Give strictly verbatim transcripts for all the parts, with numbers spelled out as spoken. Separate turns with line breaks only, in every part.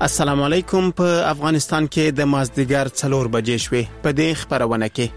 السلام علیکم. په افغانستان کې د مازدیګر څلور بجې شوې. په دې خبرونه کې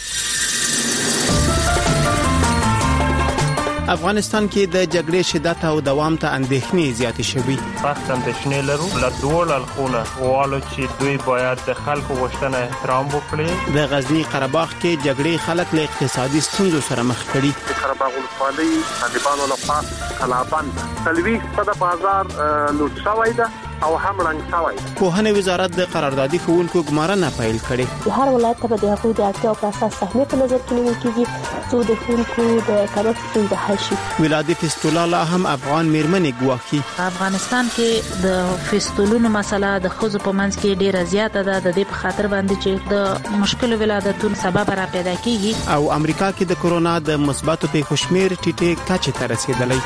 افغانستان کې د جګړې شدت او دوام ته اندېښنې زیاتې شوې.
سخت اندېښنې لرو له دوه اړخونو غواړو چې دوی باید د خلکو غوښتنه احترام وکړي.
د غزنی قرهباغ کې جګړې خلک له اقتصادي ستونزو سره مخ کړي.
د قرهباغ ولسوالۍ طالبانو لخوا کلابند تلويث په بازار لوټ شوی ده او هم رنګ شوی.
پوهنې وزارت د قراردادي ښوونکو ګمارنه پیل کړې.
د هر ولایت ته د هغوی د اړتیاو په اساس سهمیه په نظر کې نیول کېږي څو د ښوونکو د کمښت ستونزه حل شي.
ولادي فستولا لا هم افغان میرمنې ګواښي.
افغانستان کې د فستولونو مسله د ښځو په منځ کې ډیره زیاته ده، د دې په خاطر باندې چې د مشکل ولادتونو سبب را پیدا کیږي.
او امریکا کې د کورونا د مثبتو پیښو شمیر ټیټه کچه ته رسیدلی.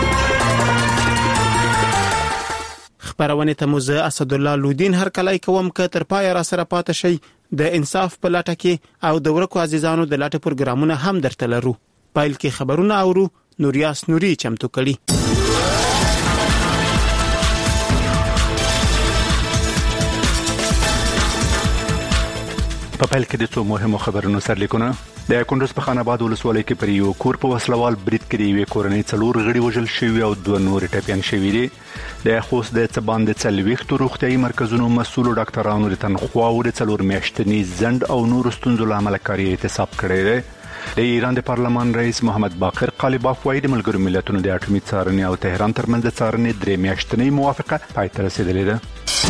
خبرونه ته موزه اسد الله لودین هر کله کوم ک تر پای را سره پاتې شي. د انصاف په لټه کې او د ورکو عزیزانو د لټه پروګرامونه هم درته لرو. پایل کې خبرونه اورو. نوریاس نوري چمتو کړي.
په پیل کې د څو مهمو خبرونو سرلیکونه. د کندوز په خان آباد ولسوالۍ کې پر یو کور په وسلوال برید کې یوې کورنۍ څلور غړي وژل شوي او دوه نور ټپیان شوي دي. د خوست د څبان د څلوېښتو روغتیايي مرکزونو مسؤلو ډاکټرانو د تنخواو د څلور میاشتني ځنډ او نور ستونزو له امله کاري اعتصاب کړی دی. د ایران د پارلمان رئیس محمد باقر قالیباف وايي د ملګرو ملتونو د اټومي څارنې او تهران ترمنځ د څارنې درې میاشتنۍ موافقه پای ته رسیدلې ده.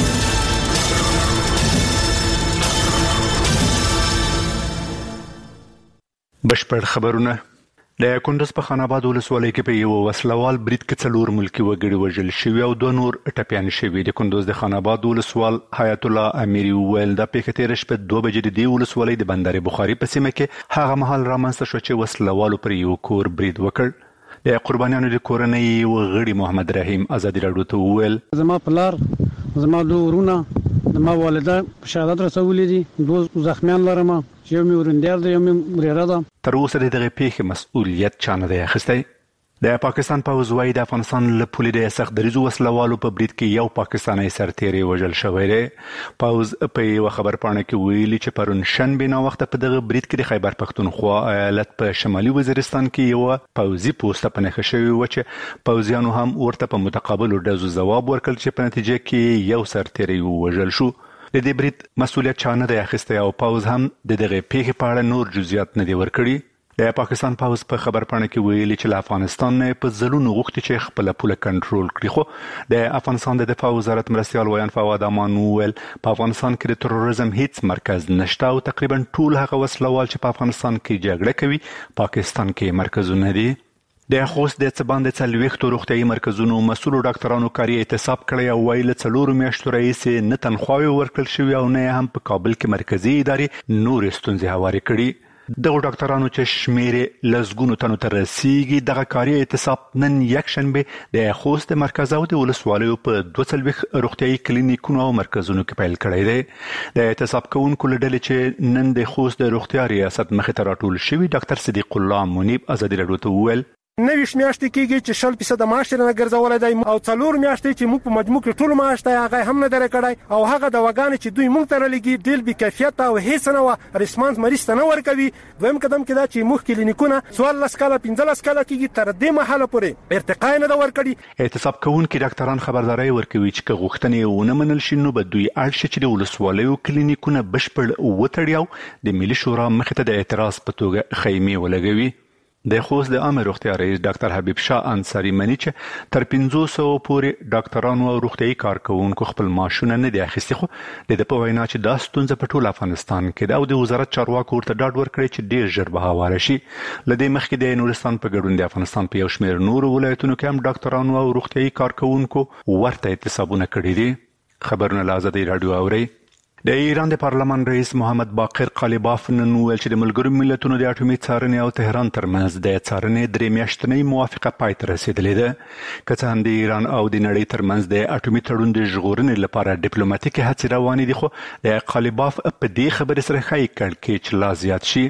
بشپړ خبرونه. د کندوز په خان آباد ولسوالۍ کې په یو وسلوال برید کې څلور ملکی وګړي وژل شوي او دوه نور ټپیان شوي. د کندوز د خان آباد ولسوال حیات الله اميري ویل د پیښې تیر شپه دوه بجې د دې ولسوالۍ د بندر بخاري په سیمه کې هغه مهال رامنځته شو چې وسلوالو پر یو کور برید وکړ. د قربانیانو د کورنۍ وغړي محمد رحیم ازادي راډیو ته ویل
زما پلار زما دوه ورونه زما والده شهادت رسولې دي، دوه زخمیان لرم چې یو مې ورندیار دی یو مې وريره ده.
تر اوسه د دغه پیښې مسؤلیت چا نه دی اخیستی. د پاکستان پوځ وايي د افغانستان له پولې د سخت دریځو وسلوالو په برید کې یو پاکستاني سرتیری وژل شوی دی. پوځ په یو خبر پاڼه کې ویلي چې پرون شنبه نا وخت په دغه برید کې د خیبر پختونخوا ایالت په شمالي وزیرستان کې یو پوځي پوسټ په نښه شوی و چې پوځیانو هم ورته په متقابل ډزو ځواب ورکړ چې په نتیجه کې یو سرتیری وژل شو. د دې برید مسؤلیت چا نه دی اخیستی او پوځ هم د دغه پیښې په اړه نور جزئیات نه دی ورکړي. د پاکستان پوځ په خبر پاڼه کې ویلي چې له افغانستان نه په ځلونو غوښتي چې خپل پوله کنټرول کړي، خو د افغانستان د دفاع وزارت مرستیال ویان فواد امان ویل په افغانستان کې د تروریزم هیڅ مرکز نشته او تقریبا ټول هغه وسلوال چې په افغانستان کې جګړه کوي پاکستان کې مرکزونه دي. د خوست د څبان د څلوېښتو روغتیايي مرکزونو مسؤلو ډاکټرانو کاري اعتصاب کړی او ویل څلورو میاشتو راهیسې نه تنخواوې ورکړل شوي او نه هم په کابل کې مرکزي ادارې نورې ستونزې هوارې کړي. دغه ډاکټرانو چې شمیرې لسګونو تنو ته رسیږي دغه کاري اعتصاب نن یکشنبه د خوست مرکز او د ولسوالیو په دوه څلوېښت روغتیايي کلینیکونو او مرکزونو کې پیل کړی دی. د اعتصاب کوونکو له ډلې چې نن د خوست د روغتیا ریاست مخې ته راټول شوي ډاکټر صدیق الله منیب ازادي راډیو ته وویل
نویش میاشتې کېږي چې شل فیصد معاش نه ګرځولای دی او څلور میاشتې چې موږ په مجموع کې ټول معاش ته هغه هم نه درکړای او هغه د وګان چې دوی موږ ته لګي ډیل به کیفیت او هیڅ نه و ریسپانس مریض ته نه ورکوي. دویم قدم کې دا چې موږ کلینیکونه سوال لسکاله پنځه لسکاله کېږي تر دې محله پورې ارتقا نه دا ورکړي.
اعتصاب کوونکي ډاکټران خبرداري ورکوي چې غوښتنې ونه منل شي نو به دوی اړ شي چې د ولسوالیو کلینیکونه بشپړ وتړي او د ملي شورا مخې ته د اعتراض په توګه خیمې ولګوي. د خوست د عامه روغتیا رئیس ډاکټر حبیب شاه انصاری منی چې تر پنځه سوه پورې ډاکټرانو او روغتیايي کارکونکو خپل معاشونه نه دي اخیستي، خو د دې په وینا چې دا ستونزه په ټول افغانستان کې ده او د وزارت چارواکو ورته ډاډ ورکړی چې ډیر ژر به هواره شي. له دې مخکې د نورستان په ګډون د افغانستان په یو شمېر نورو ولایتونو کې هم ډاکټرانو او روغتیايي کارکونکو ورته اعتصابونه کړي دي. خبرونه له ازادي راډیو اورئ. د ایران د پارلمان رئیس محمد باقر قالیباف نن ویل چې د ملګرو ملتونو د اټومي څارنې او تهران ترمنځ د څارنې درې میاشتنۍ موافقه پای ته رسیدلې ده. که څه هم د ایران او د نړۍ ترمنځ د اټومي تړون د ژغورنې لپاره ډیپلوماټیکې هڅې روانې دي، خو د قالیباف په دې خبرې سره ښایي کړکېچ لا زیات شي.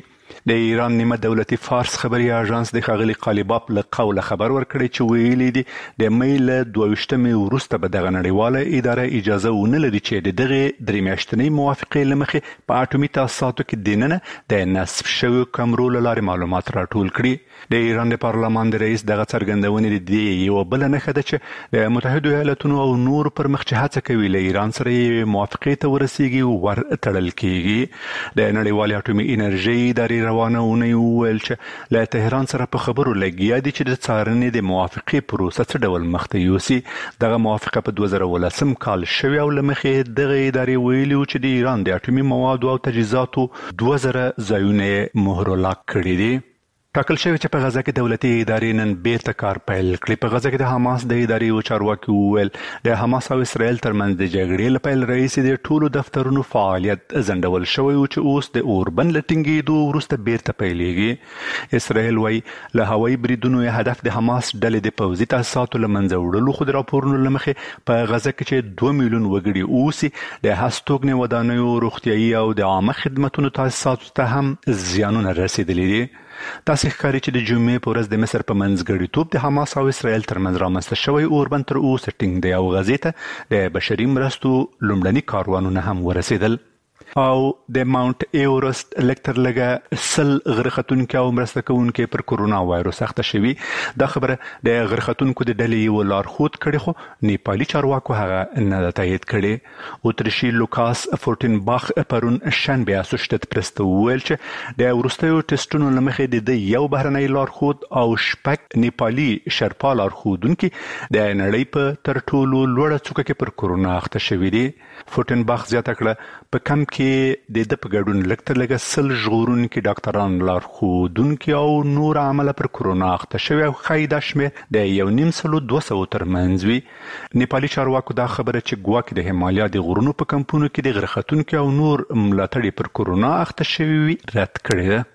د ایران نیمه دولتي فارس خبري اژانس د خغلی قالیباف له قوله خبر ورکړی چې ویلي دي د مې له دوه ویشتمې وروسته به دغه نړیواله اداره اجازه ونه لري چې د دغه درې میاشتنۍ موافقې له مخې په اټومي تاسیساتو کې دننه د نصب شویو کمرو له لارې معلومات راټول کړي. د ایران د پارلمان د رئیس دغه څرګندونې د یو بل نښه ده چې د متحده ایالاتونو او نور پر مخ چې هڅه کوي له ایران سره موافقې ته ورسیږي ور تړل کیږي. د نړیوال اټومي انرژي ادارې روانونه ویل چې له تهران سره په خبرو لګیا دي چې د څارنې د موافقې پروسه څه ډول مخته یوسي. دغه موافقه په دوه زره ولسم کال شوی او لمخې دغه ادارې ویلي چې د ایران د اټومي موادو او تجهیزاتو دوه زره ځایونه مهر لاک کړي دي. ټاکل شوی چې په غزه کې دولتي ادارې نن بیرته کار پیل کړي. په غزه کې د حماس د ادارې او چارواکي وویل د حماس او اسرائیل ترمنځ د جګړې لپاره رئیس د ټولو دفترونو فعالیت زندول شوی او چې اوس د اوربن لټینګېدو وروسته بیرته پیلېږي. اسرائیل وايي له هوایي بریدونو هدف د حماس ډلې د پوځي تاسیساتو له منځه وړلو، خو د راپورونو له مخې په غزه کې چې دوه میلیون وګړي اوسي د هستوګنې ودانیو، روغتیايي او د عامه خدماتو تاسیساتو ته هم زیانونه رسیدلي دي. تاسو ښکاري چې د جمعې په ورځ د مصر په منځګړیتوب د حماس او اسرائیل ترمنځ رامنځته شوی اوربند تر اوسه ټینګ دی او غزې ته د بشري مرستو لومړني کاروانونه هم ورسېدل. او د ماونټ ایورست لکتر لګه سل غرختونکو او مرسته کوونکو پر کورونا وایروس اخته شوی. دا خبره د غرختونکو د ډلې یو لارښود کړي، خو نیپالي چارواکو هغه نه تایید کړي. اتریشي لوکاس فورټنباخ پرون شنبه اسوشتت پرست ویل چې د ورستیو ټیسټونو لمخې د یو بهرنۍ لارښود او شپږ نیپالي شرپا لارښودونکو د نړۍ په تر ټولو لوړه څوکه کې پر کورونا اخته شوی دي. فورټنباخ زیاته کړه په کم کې د د په ګډون لکتر لګه سل ژغورونکي ډاکټران، لارښودونکي او نور عمله پر کورونا اخته شوی او ښایي دا شمېر د یو نیم سلو دوه سوو ترمنځ وي. نیپالي چارواکو دا خبره چې ګواکې د هیمالیا د غرونو په کمپونو کې د غرختونکو او نور ملاتړي پر کورونا اخته شوي وي رد کړې ده.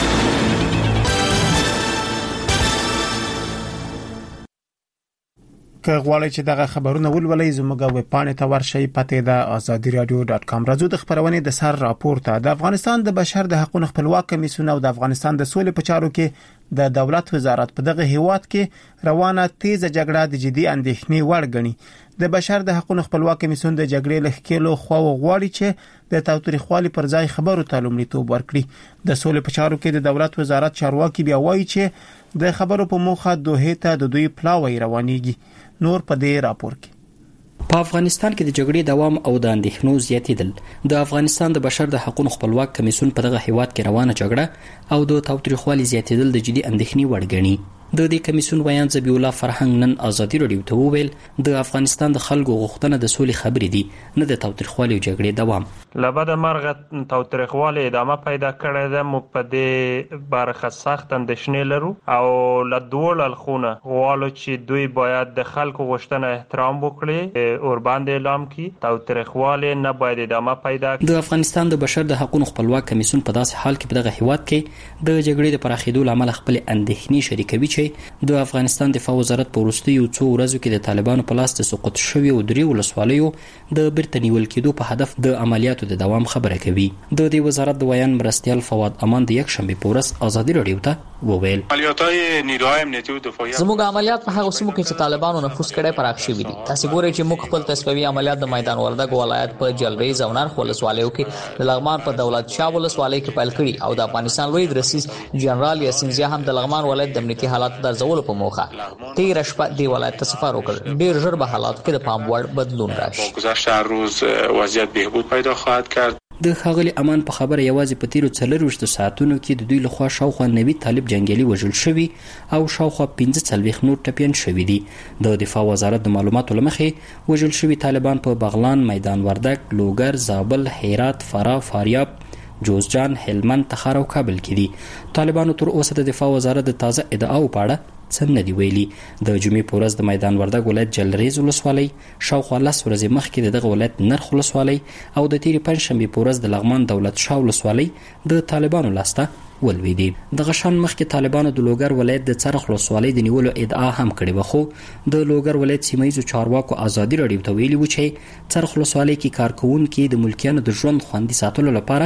که غواړئ چې دغه خبرونه ولولئ زموږ ویب پاڼې ته ورشئ. پته ده آزادي رادیو ډاټ کام. راځو د خبرونې د سر راپورته. د افغانستان د بشر د حقوقو خپلواک کمیسیون او د افغانستان د سولې په چارو کې د دولت وزارت په دغه هیواد کې روانه تیز جګړه د جدي اندېښنې وړ ګڼي. د بشر د حقوقو خپلواک کمیسیون د جګړې له ښکېلو خو غواړي چې د تاوتریخوالي پر ځای خبرو ته لومړیتوب ورکړي. د سولې په چارو کې د دولت وزارت چارواکي بیا وایي چې د خبرو په موخه دوه ته د دوی پلاوی روانيږي. نور په دې راپور کې
په افغانستان کې د جګړې دوام او د اندېښنو زیاتېدل د افغانستان د بشر د حقوقو خپلواک کمیسیون په دغه هیواد کې روانه جګړه او د تاوتریخوالي زیاتېدل د جدي اندېښنې وړ ګڼي. د دې کمیسیون ویان ذبیح الله فرهنګ نن آزادي رادیو ته وویل د افغانستان د خلکو غوښتنه د سولې خبرې دي، نه د تاوتریخوالي او جګړې دوام.
لبد مرغ تاوتریخوالي ادامه پیدا کړې ده. موږ په دې برخه سخت اندېښنې لرو او له دوه الخونه غواړو چې دوی باید د خلکو غوښتنه احترام وکړي، اوربند اعلام کړي، تاوتریخوالي نه باید ادامه پیدا کړي.
د افغانستان د بشر د حقوقو خپلواک کمیسیون په داسې حال کې په دغه هیواد کې د جګړې د پراخېدو لامل خپل اندېښنې شریکوي د افغانستان دفاع وزارت په وروستیو څو ورځو کې د طالبانو په لاس د سقوط شوي او درې ولسوالیو د بیرته نیول کېدو په هدف د عملیاتو د دوام خبره کوي. د دې وزارت د ویان مرستیال فواد امان د یک شنبه په ورځ آزادي رادیو ته وویل
عملیات‌های نیروهای امنیتي او دفاعي
زموږ عملیات په هغه سیمو کې چې طالبانو نفوذ کړي پراخ شوي دي. تاسو ګورئ چې موږ خپل تصفیوي عملیات د میدان وردګ ولایت په جلریز او نرخ ولسوالیو کې د لغمان په دولت شاه ولسوالۍ کې پیل کړي او د افغانستان لوی رئیس جنرال یاسین زیا هم د لغمان ولایت د امنیتي حالات د ارزولو په موخه تیر شپه دی ولایت ته سفر وکړ. ډیر ژر به حالات کې د پام وړ بدلون راشي.
گذشته هر روز وضعیت بهبود پیدا خواهد کرد.
د ښاغلي امان په خبره یوازې په تیرو څلورویشتو ساعتونو کې د دوی لخوا شاوخوا نوي طالب جنگیالي وژل شوي او شاوخوا پنځه څلوېښت نور ټپیان شوي دي. د دفاع وزارت د معلوماتو له مخې وژل شوي طالبان په بغلان، میدان وردګ، لوګر، زابل، هرات، فراه، فاریاب، جوزجان، هلمند، تخار او کابل کې دي. طالبانو تر اوسه د دفاع وزارت د تازه ادعاو په اړه څه نه دی ویلي. د جمعې په ورځ د میدان وردګ ولایت جلریز ولسوالۍ شاوخوا لس ورځې مخکې د دغه ولایت نرخ ولسوالۍ او د تیرې پنجشنبې په ورځ د لغمان دولت شاه ولسوالۍ د طالبانو لاسته ولوېدې. دغه شان مخکې طالبانو د لوګر ولایت د څرخ ولسوالۍ د نیولو ادعا هم کړې وه، خو د لوګر ولایت سیمه ییزو چارواکو آزادي رادیو ته ویلي و چې څرخ ولسوالۍ کې کارکوونکي د ملکیانو د ژوند خوندي ساتلو لپاره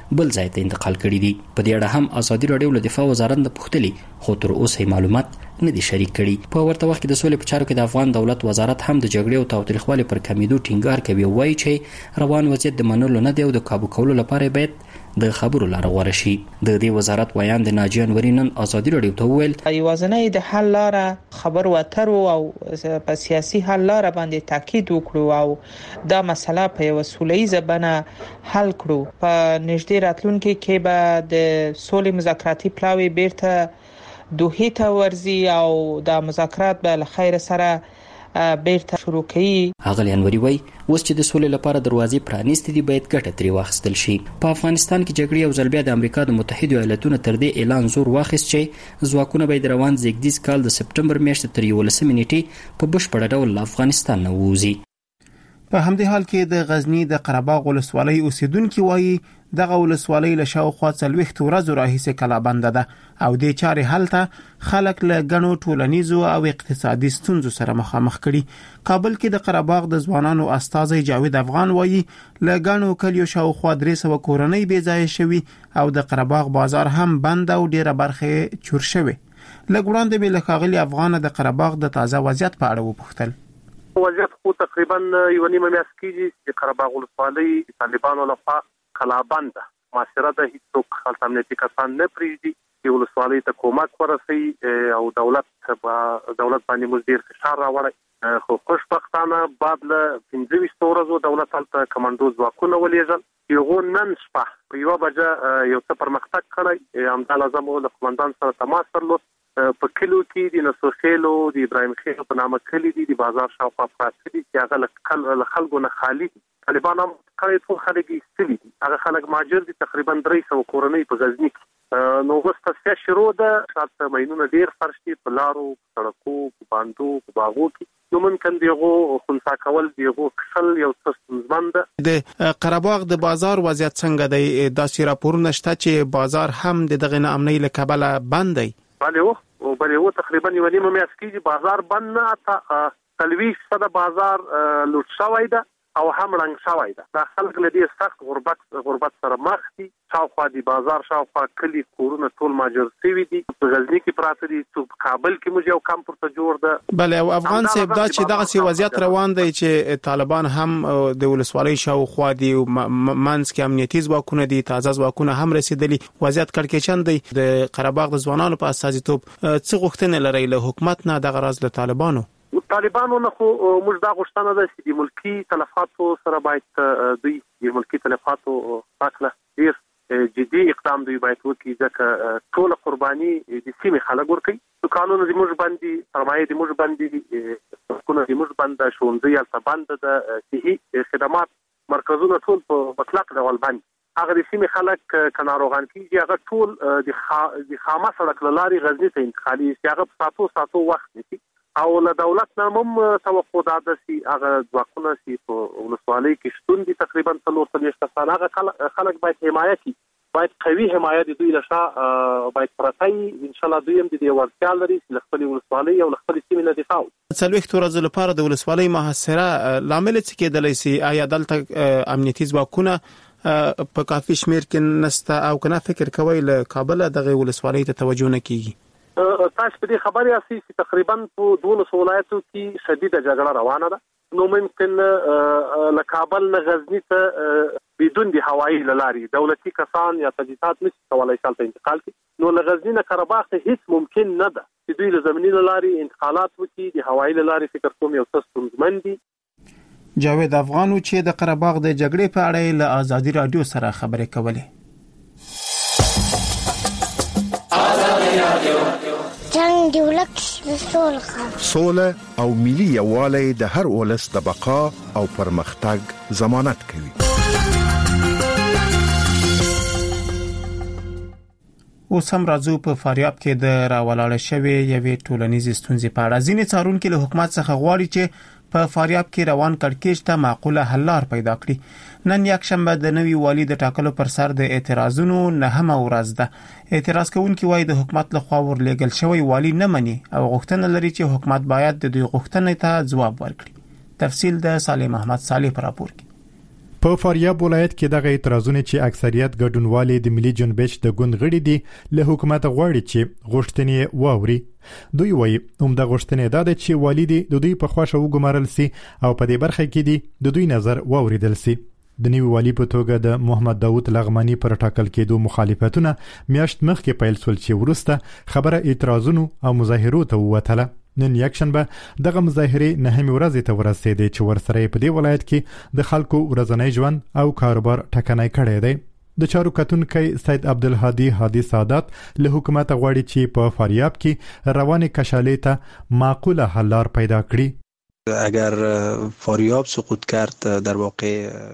بل ځای ته انتقال کړي دي. په دې اړه هم ازادي راډیو له دفاع وزارت نه پوښتلي خو تر اوسه معلومات نه دي شریک کړي. په ورته وخت کې د سولې په چارو کې د افغان دولت وزارت هم د جګړې او تاوتریخوالي پر کمیدو ټینګار کوي او وایي چې روان وضعیت د منلو نه دی او د کابو کولو لپاره باید د خبرو لار غوړه شي. د دې وزارت ویان د ناجی انوري نن ازادي راډیو ته وویل
یوازنۍ د حل لار خبرو اترو او په سیاسي حل لار باندې تاکید وکړو او دا مسله په یو سولهییزه بڼه حل کړو. په نږدې راتلونکي کې به د سولې مذاکراتي پلاوی بیرته دوه ته ورزي او د مذاکرات به له خیر سره بیرته شروع کړي.
اغلی انوري وای اوس چې د سولې لپاره دروازې پرانیستې دي باید ګټه ترې واخیستل شي. په افغانستان کې جګړې او ځل بیا د امریکا د متحده ایالاتونو تر دې اعلان زور واخیست چې ځواکونه به د روان زیږدیز کال د سپټمبر میاشتې تر یولسمې نیټې په بشپړ ډول له افغانستان نه ووځي.
په همدې حال کې د غزنی د قرهباغ ولسوالۍ اوسیدونکو وایي دغه ولسوالۍ له شاوخوا څلوېښت ورځو راهیسې کلابند ده او د چارې حل ته خلک له غنو ټولنیزو او اقتصادي ستونزو سره مخامخ کړي. کابل کې د قرهباغ د ځوانانو استازي جاوید افغان وایي له غنو کلیو شاوخوا درې سوه کورنۍ بې ځای شوي او د قرهباغ بازار هم بند او ډیره برخه چور شوی. لګوړاندې به له ښاغلي افغان د قرهباغ د تازه وضعیت په اړه وپوښتل.
وضعیت خو تقریبا یو نیمه میاشت کېږي چې قرهباغ ولسوالۍ طالبانو لخوا کلابند ده. معاشره د هیڅوک خپل امنیتي کسان نه پریږدي چې ولسوالۍ ته کومک ورسوي او دولت دولت باندې موږ ډیر فشار راوړی. خو خوشبختانه بعد له پنځه ویشت ورځو دولت هلته کمانډو ځواکونه ولېږل. یو نن شپه په یوه بجه یو څه پرمختګ کړی. همدا لازم له قومندان سره تماس درلود. په کلو کې د نسوخېلو د ابراهیم خېلو په نامه کلی دي د بازار شاوخوا پراته دي چې هغه له خلکو نه خالي دي. طالبان هم کړی ټول خلک یې ایستلي دي. هغه خلک مهاجر دي تقریبا درې سوه کورنۍ په غزني کې. نو اوس تصفیه شروع ده. شاته ماینونه ډېر فرش دي په لارو په سړکو په باندو په باغو کې. نو ممکن دغه خنثی کول دغه کسل یو څه ستونزمن ده.
د قرهباغ د بازار وضعیت څنګه دی؟ داسې راپورونه شته چې بازار هم د دغه ناامنۍ له کبله بند دی.
بله و او بله و تقریبا یو نیمه میاشت کېږي بازار بند نه. اته څلوېښت فیصده بازار لوټ شوی ده او هم رنګ شوی ده. دا خلک له دې سخت غربت غربت سره مخ دي. شاوخوا د بازار شاوخوا کلي کورونه ټول مهاجر شوي دي. په غزني کې پراته دي. په کابل کې موږ یو کمپ ورته جوړ ده.
بله او افغان صاحب دا چې دغسې وضعیت روان دی چې طالبان هم د ولسوالۍ شاوخوا دي منځ کې امنیتي ځواکونه دي تازه ځواکونه هم رسېدلي وضعیت کړکېچن دی. د قرهباغ د ځوانانو په استازیتوب څه غوښتنې لرئ له حکومت نه دغه راز له طالبانو؟
طالبانو نه خو موږ دا غوښتنه ده چې د ملکي تلفاتو سره باید دوی د ملکي تلفاتو پاکله ډېر جدي اقدام دوی باید وکړي ځکه ټوله قرباني د سیمې خلک ورکوي. دکانونه د موږ باندې سرمایه د موږ باندې سړکونه د موږ باندې ښوونځي هلته بنده ده. صحي خدمات مرکزونه ټول په مطلق ډول بند. هغه د سیمې خلک که ناروغان کېږي هغه ټول د خامه سړک له لارې غزني ته انتقالېږي چې هغه په ساتو ساتو وخت نیسي. او له دولت نه هم توقع ده چې هغه ځواکونه چې په ولسوالۍ کې شتون دي تقریبا څلور څلوېښت کسان هغه خلک باید حمایه کړي. باید قوي حمایه د دوی له شا باید پرته وي. انشاءالله دوی هم د دې وړتیا لري چې له خپلې ولسوالۍ او له خپلې سیمې نه دفاع وکړي.
څلوېښت ورځو لپاره د ولسوالۍ محاصره لامل څه کېدلی سي؟ آیا دلته امنیتي ځواکونه په کافي شمېر کې نسته او که نه فکر کوئ له کابله دغه ولسوالۍ ته توجه نه کېږي؟
تاسو په دې خبرې یاستئ چې تقریبا په دولسو ولایتو کې شدیده جګړه روانه ده. نو ممکن له کابل نه غزني ته بدون د هوایي له لارې دولتي کسان یا تجهیزات نشي کولی چې هلته انتقال کړي. نو له غزني نه قرهباغ ته هیڅ ممکن نه ده چې دوی له زمیني له لارې انتقالات وکړي. د هوایي له لارې فکر کوم یو څه ستونزمن دي.
جاوید افغان چې د قرهباغ د جګړې په اړه له ازادي راډیو سره خبرې کولې.
جنگ دی ولک سوله
سوله او ملي یووالی د هر ولس د بقا او پرمختګ ضمانت کوي.
اوس هم راځو په فاریاب کې د راولاړ شوی یوې ټولنیزې ستونزې په اړه. ځینې څارونکي له حکومت څخه غواړي چې په فاریاب کې روان کړکېچ ته معقوله حل لار پیدا کړي. نن یک شنبه د نوي والي د ټاکلو پر سر د اعتراضونو نهمه ورځ ده. اعتراض کوونکي وایي د حکومت لخوا ورلېږل شوی والي نه مني او غوښتنه لري چې حکومت باید د دوی غوښتنې ته ځواب ورکړي. تفصیل د صالح محمد صالح پر راپور کې.
په فاریاب ولایت کې دغه اعتراضونه چې اکثریت ګډونوالي د ملي جنبش د ګوند غړي دي له حکومت غواړي چې غوښتنې واوري. دوی وایي عمده غوښتنې دا ده چې والي دي د دوی په خواشه وګمارل سي او په دې برخه کې دي د دوی نظر واوریدل سي. د نوي والي په توګه د محمد داوود لغمانی پر ټاکل کېدو مخالفتونه میاشت مخکې پیل شول چې وروسته خبره اعتراضونو او مظاهرو ته ووتله. نن یکشنبه دغه مظاهرې نهمې ورځې ته ورسېدې چې ورسره په دې ولایت کې د خلکو ورځنی ژوند او کاروبار ټکنی کړی دی. د چارو کتونکی سید عبدالهادي هادي سادات له حکومت غواړي چې په فاریاب کې روانې کشالې ته معقوله حل لار پیدا کړي.
اگر فاریاب سقوط کرد در واقع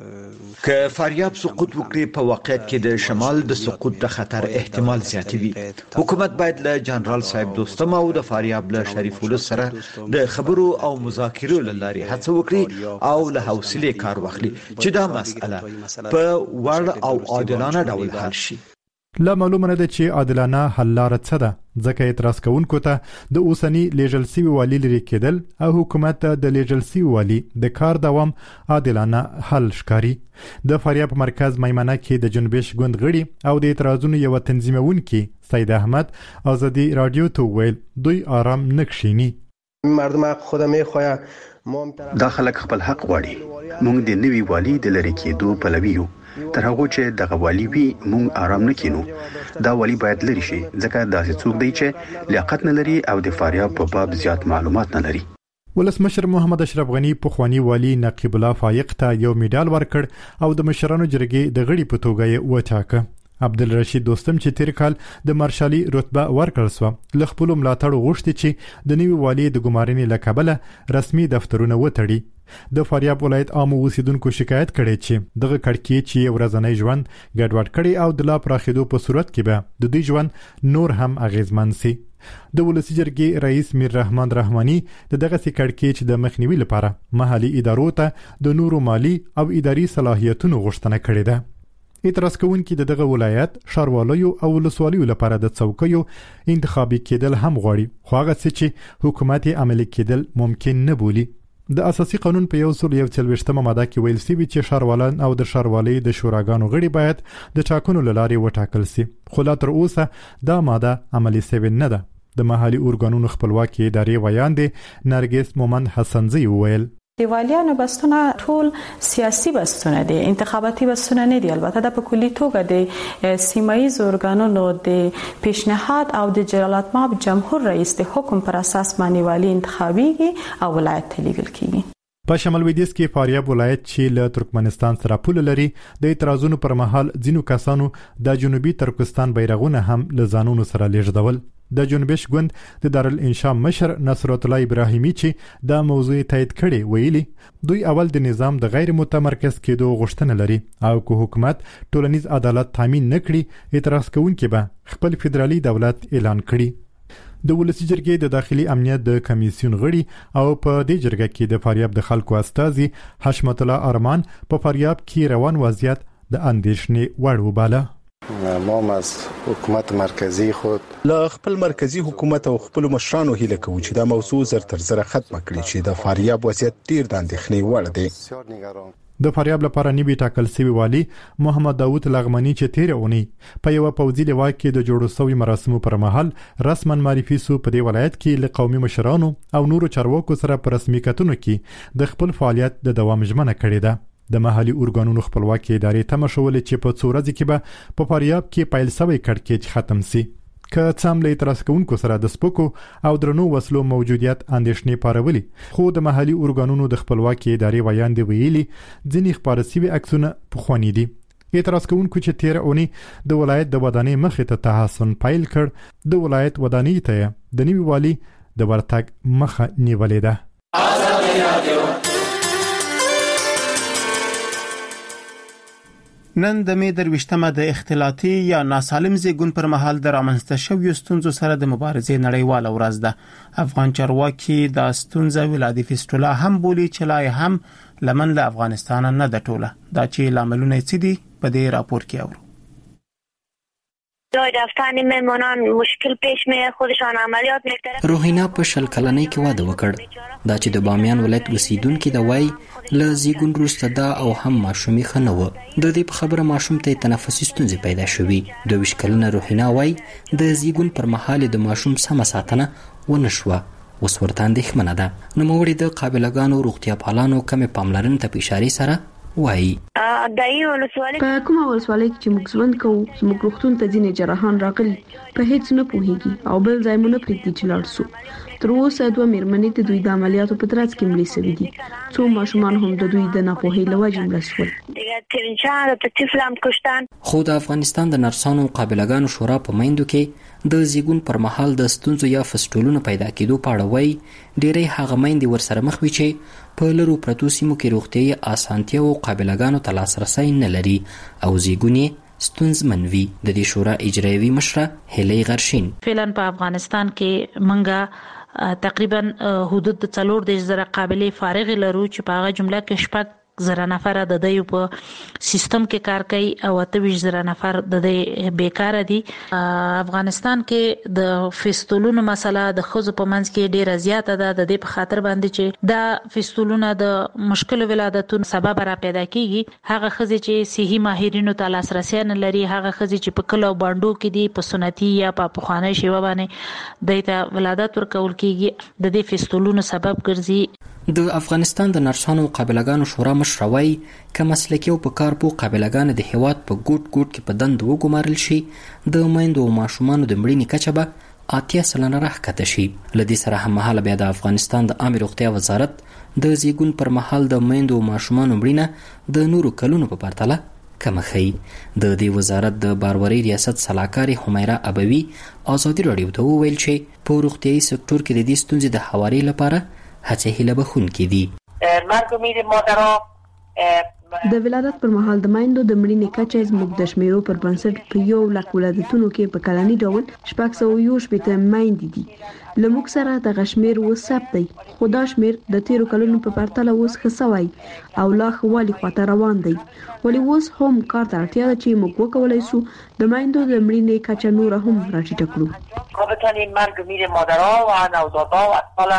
که فاریاب سقوط وکړي په واقعیت کې د شمال د سقوط د خطر احتمال زیاتوي. حکومت باید له جنرال صاحب دوستم او د فاریاب له شریف ولس سره د خبرو او مذاکرو لاري هڅه وکړي او له حوصله کار واخلي چې دا مسأله په وړ او عادلانه ډول حل شي.
لا معلومه نه ده چې عادلانه حل لار څه ده، ځکه اعتراض کوونکو ته د اوسنی لیږل سوي والي لري کېدل او حکومت ته د لیږل سوي والي د کار دوام عادلانه حل ښکاري. د فاریاب مرکز میمنه کې د جنبش ګوند غړي او د اعتراضونو یو تنظیمونکي سید احمد آزادی رادیو ته ویل دوی آرام نه کښیني.
مردم حق خود میخواه
دا خلک خپل حق غواړي. موږ د نوي والي د لری کېدو پلوي یو. تر هغه چې دغه والی وي مونږ آرام نه کینو. دا والی باید لري شي ځکه داسې څوک دی چې لیاقت نه لري او د فاریاب په باب زیات معلومات نه لري.
ولسمشر محمد اشرف غنی پخوانی والی نقیب الله فایق ته یو میډال ورکړ او د مشرانو جرګې د غړي په توګه یې وټاکه. عبدالرشید دوستم چې تیر کال د مارشالي رتبه ورکړل سو ل خپل ملاتړ غوښتي چې د نوي والی د ګمارنې لکبله رسمي دفترونه وتړي. د فاریاب ولایت عامو اوسیدونکو شکایت کړي چې دغه کړکۍ چې ورځنی ژوند ګډوډ کړي او د لا پراخېدو په صورت کې به د دوی ژوند نور هم اغیزمن سي. د ولسی جرګې رئیس میر رحمان رحماني د دغه کړکۍ چې د مخنیوي لپاره محلي ادارو ته د نورو مالی او اداري صلاحیتونو غوښتنه کړې ده. اعتراض کوونکي د دغه ولایت ښاروالۍ او ولسوالیو لپاره د څوکیو انتخابي کېدل هم غواړي، خو هغه څه چې حکومت عملي کېدل ممکن نه بولي. د اساسي قانون په یو سل یو څلوېښتمه ماده کې ویل شوي چې ښاروالان او د ښاروالۍ د شوراګانو غړي باید د ټاکنو له لارې وټاکل سي، خو لا تر اوسه دا ماده عملي سوې نه ده. د محلي ارګانونو خپلواکي ادارې ویاندې نرګس مومند حسنزي وویل
د والیانو بستونه ټول سیاسي بستونه دي، انتخاباتي بستونه نه دي. البته د په کلی توګه د سیمایي ارګانونو د پیشنهاد او د جلالتمآب جمهور رئیس د حکم پر اساس باندې والی انتخابيږي او ولایت ته لیږل کیږي.
په شمال لویدیځ کې فاریاب ولایت چې له ترکمنستان سره پوله لري د اعتراضونو پر مهال ځینو کسانو د جنوبي ترکستان بیرغونه هم له ځانونو سره لیږدول. د جنبش ګوند د دارالانشا مشر نصرت الله ابراهیمی چې دا موضوع تایید کړي ویلي دوی اول د نظام د غیر متمرکز کېدو غوښتنه لري او که حکومت ټولنیز عدالت تامین نکړي اعتراض کوونکي به خپل فدرالي دولت اعلان کړي. د ولسی جرګې د داخلي امنیت د کمیسیون غړي او په دې جرګه کې د فاریاب د خلکو استازي حشمت الله ارمان په فاریاب کې روان وضعیت د اندېښنې وړ وباله.
ما از حکومت مرکزی خود
له خپل مرکزی حکومت او خپل مشرانو هیله کوو چې دا موضوع زر تر زره ختم کړي چې د فاریاب وضعیت ډیر د اندېښنې وړ دی.
د فاریاب لپاره نیوی ټاکل شوی والی محمد داوود لغمانی چې تیر اونۍ په یو پوځي لوا کې د جوړو شوی مراسمو پر مهال رسما معرفي سو په دې ولایت کې له قومي مشرانو او نورو چارواکو سره په رسمي کتنو کې د خپل فعالیت د دوام ژمنه کړې ده. د محلي ارګانونو خپلواکي ادارې تمه شولې چې په څو ورځې کې به په فاریاب کې پیل شوی کړکېچ ختم سي. که څه هم له اعتراض کوونکو سره د سپکو او درنو وسلو موجودیت اندېښنې پارولي، خو د محلي ارګانونو د خپلواکي ادارې ویاندې ویلي ځینې خپاره شوي عکسونه پخواني دي. اعتراض کوونکو چې تیر اونۍ د ولایت د ودانۍ مخې ته تحسن پیل کړ د ولایت ودانۍ ته د نوي والي د ورتګ مخه نیولې ده.
نن د مې درويشتمه د اختلاطي یا ناسالم زیږون پر مهال د رامنځته شویو ستونزو سره د مبارزې نړیواله ورځ ده. افغان چارواکي د ستونزې ولادي فیستولا هم بولی چې لا هم لمن له افغانستان نه د ټوله دا چې لاملونه څه دي په دې راپور کې اورو.
جای رفتن مهمانان مشکل پیش میاد، خودشان عملیات میکنن.
روحینا په شل کلنۍ کې واده وکړ. دا چې د بامیان ولایت اوسیدونکو د وای له زیږون وروسته دا او هم ماشومي ښه نه وه. د دې په خبره ماشوم ته تنفسي ستونزې پیدا شوې. دوه ویشت کلنه روحینا وایي د زیږون پر مهال د ماشوم سمه ساتنه ونه شوه. اوس ورته اندېښمنه ده. نوموړې د قابله ګانو روغتیا پالانو کمې پاملرنې ته په اشارې سره وایي
په کومه ولسوالۍ کې چې موږ ژوند کوو زموږ روغتون ته ځینې جراحان راغلي په هیڅ نه پوهېږي او بل ځای مو نه پرېږدي چې لاړ شو. تر اوسه دوه مېرمنې د دوی د عملیاتو په ترڅ کې مړې شوي دي. څو ماشومان هم د دوی د ناپوهۍ له وجې مړه شول.
خو د افغانستان د نرسانو قابله ګانو شورا په میندو کې د زیږون پر مهال د ستونزو یا فسټولونو پیدا کېدو په اړه وایي ډېری هغه میندې ورسره مخ وي چې په لرو پرتو سیمو کې روغتیایي اسانتیاوو قابله ګانو ته لاسرسی نه لري او زیږون یې ستونزمن وي. د دې شورا اجرایوي مشره هیلۍ غرشین
فعلا په افغانستان کې منګه تقریبا حدود د څلور دېرش زره قابلې فارغې لرو چې په هغه جمله کې شپږ زره نفر د دوی په سیستم کې کار کوي او اته ویشت زره نفر د دوی بیکاره دي. افغانستان کې د فستولونو مسله د ښځو په منځ کې ډیره زیاته ده. د دې په خاطر باندې چې دا فستولونه د مشکل ولادتونو سبب را پیدا کیږي. هغه ښځې چې صحي ماهرینو ته لاسرسی نه لري، هغه ښځې چې په کلو باندو کې دي په سنتي یا په پخوانی شیوه باندې دوی ته ولادت ورکول کیږي، د دې فستولونو سبب ګرځي.
د افغانستان د نرسانو قابله ګانو شورا مشره وایي که مسلکي او په کار پوه قابله ګانې د هیواد په ګوټ ګوټ کې په دندو وګمارل شي د میندو او ماشومانو د مړینې کچه به اتیا سلنه راښکته شي. له دې سره هممهاله بیا د افغانستان د عامې روغتیا وزارت د زیږون پر مهال د میندو او ماشومانو مړینه د نورو کلونو په پرتله کمه ښیي. د دې وزارت د باروری ریاست سلاکارې حمیره ابوي ازادي راډیو ته وویل چې په روغتیایي سکتور کې د دې ستونزې د هواري لپاره هڅې هیله بخونکې دي.
د ولادت پر مهال د میندو د مړینې کچه زموږ د شمیرو پر بنسټ په یو لک ولادتونو کې په کلني ډول شپږ سوه یو شپېته میندې دي. له موږ سره دغه شمیر اوس ثبت دی، خو دا شمیر د تیرو کلونو په پرتله اوس ښه سوی او لا ښه والي خواته روان دی. ولې اوس هم کار ته اړتیا ده چې موږ وکولی شو د میندو د مړینې کچه نوره هم راټیټه کړو.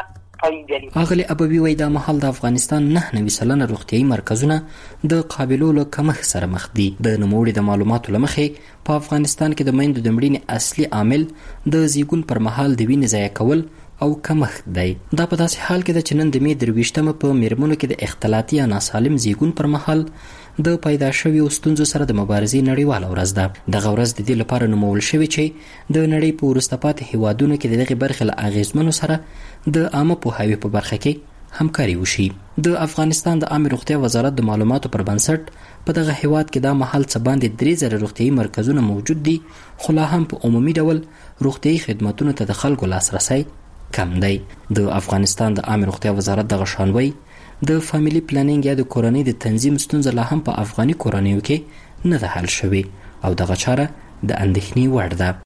اغلی ابوي وایي دا مهال د افغانستان نه نوي سلنه روغتیایي مرکزونه د قابلو له کمښت سره مخ دي. د نوموړي د معلوماتو له مخې په افغانستان کې د میندو د مړینې اصلي عامل د زیږون پر مهال د وینې ضایع کول او کمښت دی. دا په داسې حال کې ده چې نن د مې درویشتمه په میرمنو کې د اختلاطي یا ناسالم زیږون پر مهال د پیدا شویو ستونزو سره د مبارزې نړیواله ورځ ده. دغه ورځ د دې لپاره نومول شوې چې د نړۍ په وروسته پاتې هیوادونو کې د دغې برخې له اغیزمنو سره د عامه پوهاوي په برخه کې همکاري وشي. د افغانستان د عامې روغتیا وزارت د معلوماتو پر بنسټ په دغه هیواد کې دا مهال څه باندې درې زره روغتیایي مرکزونه موجود دي، خو لا هم په عمومي ډول روغتیایي خدماتونو ته د خلکو لاسرسی کم دی. د افغانستان د عامې روغتیا وزارت دغه شان وایي د فامیلی پلانینګ یا د کورنۍ د تنظیم ستونزه لا هم په افغاني کورنیو کې نه ده حل شوې او دغه چاره د اندېښنې وړ ده.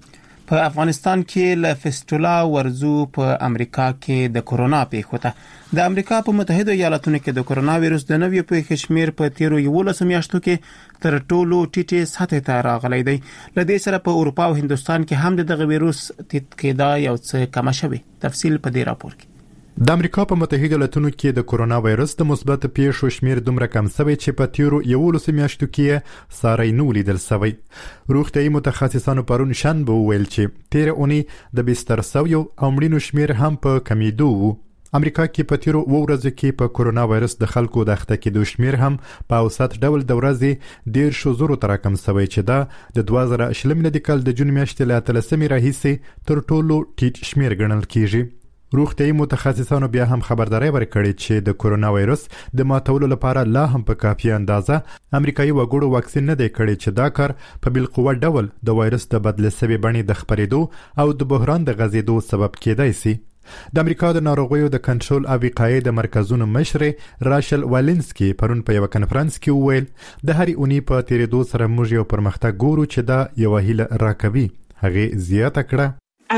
په افغانستان کې له فستولا ورزو په امریکا کې د کورونا پیښو ته د امریکا په متحده ایالاتونو کې د کورونا وایرس د نوي پیښو شمیر په تیرو یولسو میاشتو کې تر ټولو ټیټې سطحې ته راغلی دی. له دې سره په اروپا او هندوستان کې هم دغه وایرس ټیټ کېدا یو څه کم شوی. تفصیل په دې راپور کې.
د امریکا په متحده ایالاتونو کې د کورونا وایرس د مثبت پیښو شمیر دومره کم شوی چې په تیرو یولسو میاشتو کې ساری نو لیدل شوی. روغتیایي متخصصانو پرون شنبه وویل چې تیر اونۍ د بستر شویو او مړینو شمیر هم په کمیدو وو. امریکا کې په تیرو وو ورځو کې په کورونا وایرس د خلکو د اخته کېدو شمیر هم په اوسط ډول د ورځې ډیر شو زرو تر رقم شوی چې دا د دوه زره شلم میلادي د جون میاشتې له اتلسمې راهیسې تر ټولو ټیټ شمیر ګڼل کیږي. روغتیایي متخصصانو بیا هم خبرداري ورکړې چې د کورونا وایرس د ماتولو لپاره لا هم په کافي اندازه امریکایي وګړو واکسین نه دی کړی چې دا کار په بالقوه ډول د وایرس د بدله شوي بڼې د خپرېدو او د بحران د غځېدو سبب کېدای شي. د امریکا د ناروغیو د کنټرول او وقایې د مرکزونو مشر راشل والنسکي پرون په یو کنفرانس کې وویل د هرې اونۍ په تیرېدو سره موږ یو پرمختګ ګورو چې دا یو هیله راکوي. هغې زیاته کړه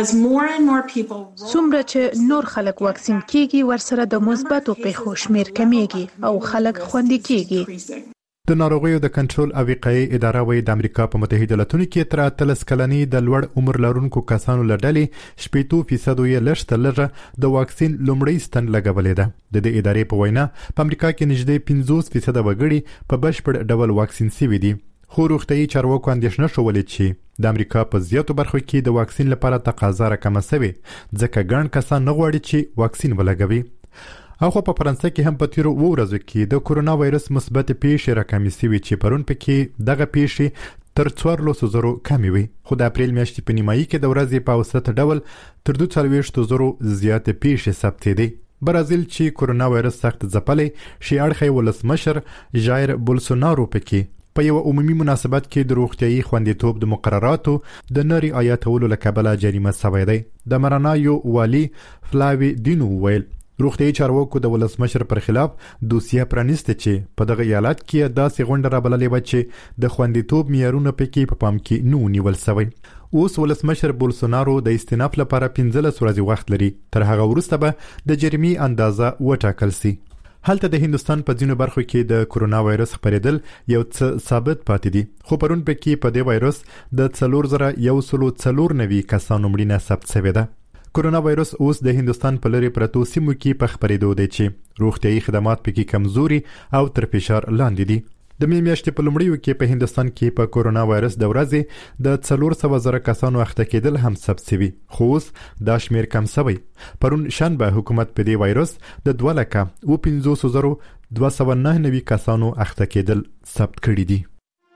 څومره چې نور خلک واکسین کیږي ورسره د مثبتو پیښو شمیر کمیږي او خلک خوندي کیږي.
د ناروغیو د کنټرول او وقایې اداره وایي د امریکا په متحده ایالاتونو کې تر اتلس کلنې د لوړ عمر لرونکو کسانو له ډلې شپږ فیصد یې لږ لږه د واکسین لومړی ستن لګولې ده. د دې ادارې په وینا په امریکا کې نږدې پنځوس فیصد وګړي په بشپړ ډول واکسین شوي دي. خو روغتیايي چارواکو اندېښنه شولې چې د امریکا په زیاتو برخو کې د واکسین لپاره تقاضا راکمه شوې ځکه ګڼ کسان نه غواړي چې واکسین ولګوي. او په فرانسه کې هم په تیرو اوو ورځو کې د کورونا وایرس مثبت پیښې راکمې شوې چې پرون پکې دغه پیښې تر څوارلسو زرو کمې وي. خو د اپریل میاشتې په نیمایي کې د ورځې په اوسط ډول تر دوه څلوېښتو زرو زیاتې پیښې ثبتېدې. برازیل چې کورونا وایرس سخت ځپلی شي اړخی ولسمشر ژایر بولسونارو پکې په یو عمومي مناسبت کې د روغتیايي خوندیتوب د مقرراتو د نه رعایتولو له کبله جریمه شوی دی. د مرانایو والي فلاوي دینو ویل روغتیايي چارواکو د ولسمشر پر خلاف دوسیه پرانیسته چې په دغه ایالت کې داسې غونډه رابللې وه چې د خوندیتوب معیارونه پکې په پام کې نه ونیول شوی. اوس ولسمشر بولسونارو د استیناف لپاره پنځلس ورځې وخت لري. تر هغه وروسته به د جریمې اندازه وټاکل شي. هلته د هندستان په ځینو برخو کې د کورونا وایرس خپرېدل یو څه ثابت پاتې دي. خو پرون پکې په دې وایرس د څلور زره یو سلو څلور نوي کسانو مړینه ثبت شوې ده. کورونا وایرس اوس د هندستان په لرې پرتو سیمو کې په خپرېدو دی چې روغتیايي خدمات پکې کمزوري او تر فشار لاندې دي. د مې میاشتې په لومړیو کې په هندستان کې په کورونا وایرس د ورځې د څلور سوه زره کسانو اخته کېدل هم ثبت شوي. خو اوس دا شمېر کم شوی. پرون شنبه حکومت په دې وایرس د دوه لکه اوه پنځوس زرو دوه سوه نهه نوي کسانو اخته کېدل ثبت کړي دي.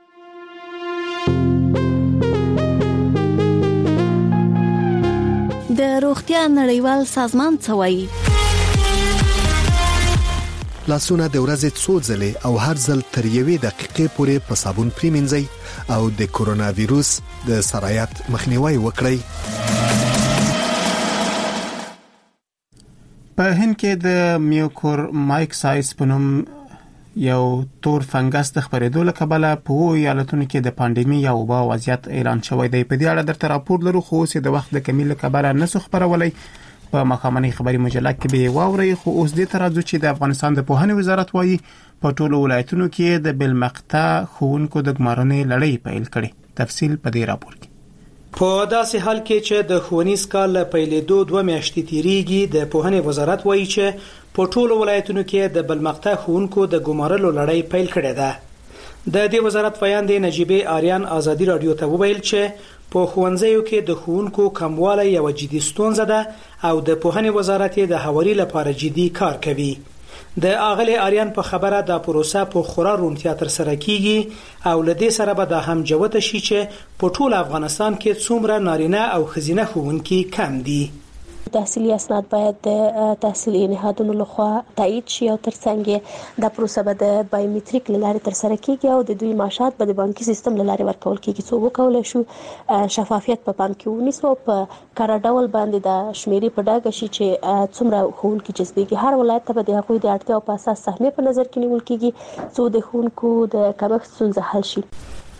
د روغتیا نړیوال سازمان څه وایي؟
لاسونه د ورځې څو ځلې او هر ځل تر یوې دقیقې پورې په صابون پریمنځئ او د کورونا وایرس د سرایت مخنیوي وکړئ.
په هند کې د میوکورمایکسایس په نوم یو تور فنګس د خپرېدو له کبله په وو ایالتونو کې د پاندیمي یا وبا وضعیت اعلان شوی دی. په دې اړه درته راپور لرو خو اوس د وخت د کمی له کبله نسو خبرولای. په مخامنۍ خبري مجله کې به واوري. خو اوس دې ترازو چې د افغانستان د پوهنې وزارت وایي په ټولو ولایتونو کې د بل مقطع ښوونکو د ګمارنې لړۍ پیل کړي. تفصیل په دې راپور کې.
په داسې حال کې چې د ښوونیز کال له پیلېدو دوه میاشتې تیریږي، د پوهنې وزارت وایي چې په ټولو ولایتونو کې د بل مقطع ښوونکو د ګمارلو لړۍ پیل کړې ده. د دې وزارت ویاند نجیبه آریان ازادي رادیو ته وویل چې په ښوونځیو کې د ښوونکو کموالی یو جدي ستونزه ده او د پوهنې وزارت د هواري لپاره جدي کار کوي. د اغلی آریان په خبره د پروسه په خورا روڼتیا تر سره کیږي او لدې سره به د هم جوته شي چې په ټول افغانستان کې څومره نارینه او ښځینه ښوونکي کم دي.
تحصیلي اسناد باید د تحصیلي نهادونو لخوا تایید شي او ترڅنګ د پروسه به د بایومټریک لارې تر سره کیږي او د دوی معاشات به د بانکي سیستم لارې ورکول کیږي. څو وکولای شو شفافیت په پام کې ونیسو په کار ډول باندې د شمیرې په ډاګه شي چې څومره ښوونکي جذبېږي. هر ولایت ته به د هغوی د اړتیاو په اساس سهمیه په نظر کې نیول کیږي څو د ښوونکو د کمښت ستونزه حل شي.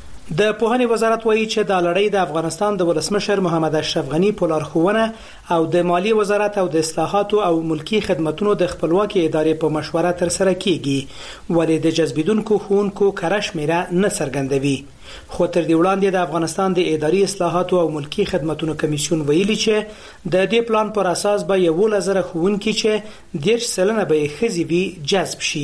د پوهنې وزارت وایي چې د لړۍ د افغانستان د ولسمشر محمد اشرف غنی په لارښوونه او د مالی وزارت او د اصلاحاتو او ملکی خدماتو د خپلواکي ادارې په مشوره تر سره کیږي، ولې د جذبیدونکو ښوونکو کره شمیره نه څرګندوي. خو تر دې وړاندې د افغانستان د اداري اصلاحاتو او ملکی خدماتو کمیسیون ویلي چې د دې پلان پر اساس به یو لزر ښوونکي چې دیرش سلنه به ښځې وي جذب شي.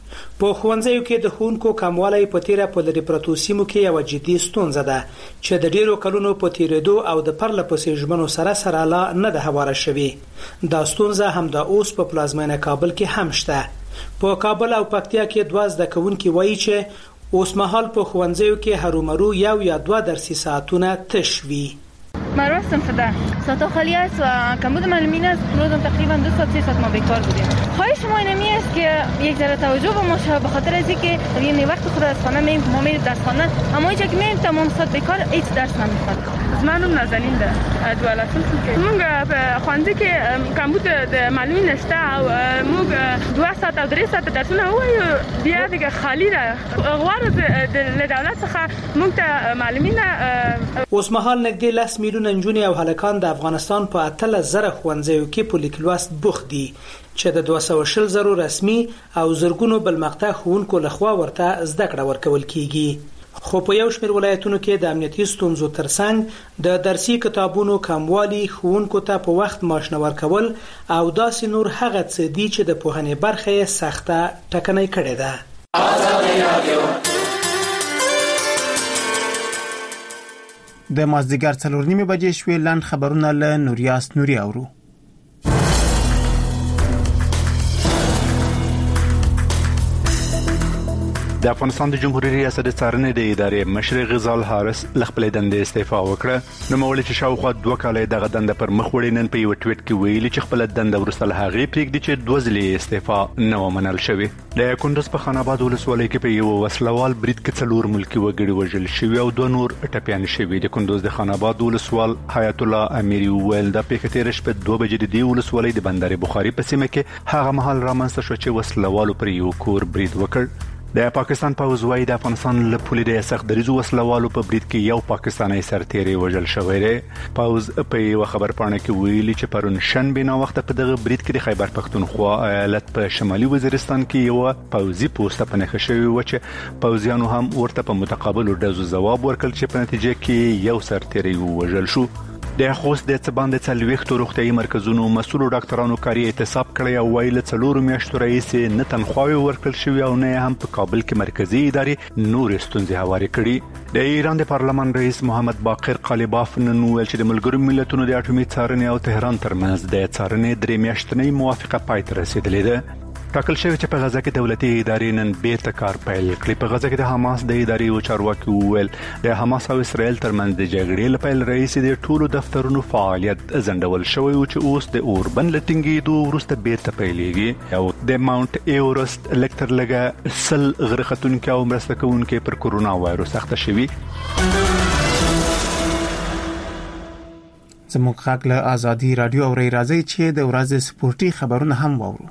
په ښوونځیو کې د ښوونکو کموالی په تیره په لرې پرتو سیمو کې یو جدي ستونزه ده چې د ډیرو کلونو په تیریدو او د پرله پسې ژمنو سره سره لا نه ده هواره شوې. دا ستونزه هم د اوس په پلازمینه کابل کې هم شته. په کابل او پکتیا کې دوه زده کوونکي وایي چې اوس مهال په ښوونځیو کې هرومرو یو یا دوه درسي ساعتونه تش وي.
مروه صنف ده ساعت خالی است و کمبود معلمین است. روزم تقریبا دو ساعت سه ساعت ما بیکار بودیم. خواهش شما اینمی است که یک ذره توجه به ما شود، به خاطر از اینکه یعنی وقت خود از خانه مییم، ما میریم درس خانه، اما اینجا که مییم تمام ساعت بیکار، هیچ درس نمیخواد.
زمانم نازنین ده دواله فصل کې موږ په خوانځي کې کمبود د معلومین نشته او موږ دوه ساعت او درې ساعت درسونه وایو بیا دغه خالی ده غواړو د دولت څخه موږ ته معلومین
اوس مهال نږدې لاس میلیونه نجونې او هلکان د افغانستان په اتل زره خوانځیو کې په لیکلوست بوخت دي چې د دوه سوه شل زرو رسمي او زرګونو بل مقطع ښوونکو لخوا ورته زده کړه ورکول کیږي. خو په یو شمېر ولایتونو کې د امنیتي ستونزو ترڅنګ د درسي کتابونو کموالی ښوونکو ته په وخت ماشنه ورکول او داسې نور هغه څه دي چې د پوهنې برخه یې سخته ټکنۍ کړې ده.
د مازدیګر څلور نیمې بجې شوې. لاند خبرونه له نوریاس نوري اورو.
د افغانستان د جمهوریت ریاست د څارنې د ادارې مشر غزال حارث لخپل دندې استعفا وکړه. نو مولوی چې شاوخوا دوه کاله دغه دنده پر مخ وړي نن په یو ټویټ کې ویلي چې خپل دنده ورسره هغه پریږدي چې دوه ځلې استعفا نه ومنل شوی. د کندوز په خان آباد ولسوالۍ کې په یو وسلوال برید کې څلور ملکی وګړي وژل شوی او دوه نور ټپيان شوی. د کندوز د خان آباد ولسوال حیات الله اميري ویل د پیښې تیر شپه دوه بجې د ولسوالۍ د بندر بخاري په سیمه کې هغه محل رامنځته شو چې وسلوالو پر یو کور برید وکړ. د پاکستان پوځ وايي د افغانستان له پولې د سخت دریزو وسلوالو په برید کې یو پاکستانی سرتیری وژل شوی دی. پوځ په یو خبر پاڼه کې ویلي چې پرون شنبه نو وخت په دغه برید کې د خیبر پختونخوا ایالت په شمالي وزیرستان کې یو پوځي پوسټ په نښه شوی و چې پوځیانو هم ورته په متقابل ډول جواب ورکړ چې په نتیجه کې یو سرتیری وژل شو. د خوست د څباند څلويختو روغتيایي مرکزونو مسؤل ډاکټرانو کاری احتساب کړی او ویل څلور میاشتو رئیس نه تنخواوي ورکړل شوی او نه هم په کابل کې مرکزی ادارې نور ستونزې هواري کړي. د ایران د پارلمان رئیس محمد باقر قالیباف نن ویل چې د ملګرو ملتونو د اټومي څارنې او تهران ترمنځ د څارنې درې میاشتنۍ موافقه پای ته رسیدلې ده. ټاکل شوی چې په غزا کې دولتي ادارې نن بیرته کار پیل کړي. په غزا کې د حماس د ادارې او چارواکي ویل د حماس او اسرائیل ترمنځ د جګړې لپاره رئیس د ټولو دفترونو فعالیت زندول شوی او چې اوس د اوربن لټینګي دوه ورسته بیرته پیلېږي. او د ماونت ایورست لیکتر لګه سل غرختون کې او مرسته کوونکې پر کورونا وایروس اخته شوی.
زموږ خاک له ازادي رادیو او راځي چې د ورځې سپورتي خبرونه هم وورو.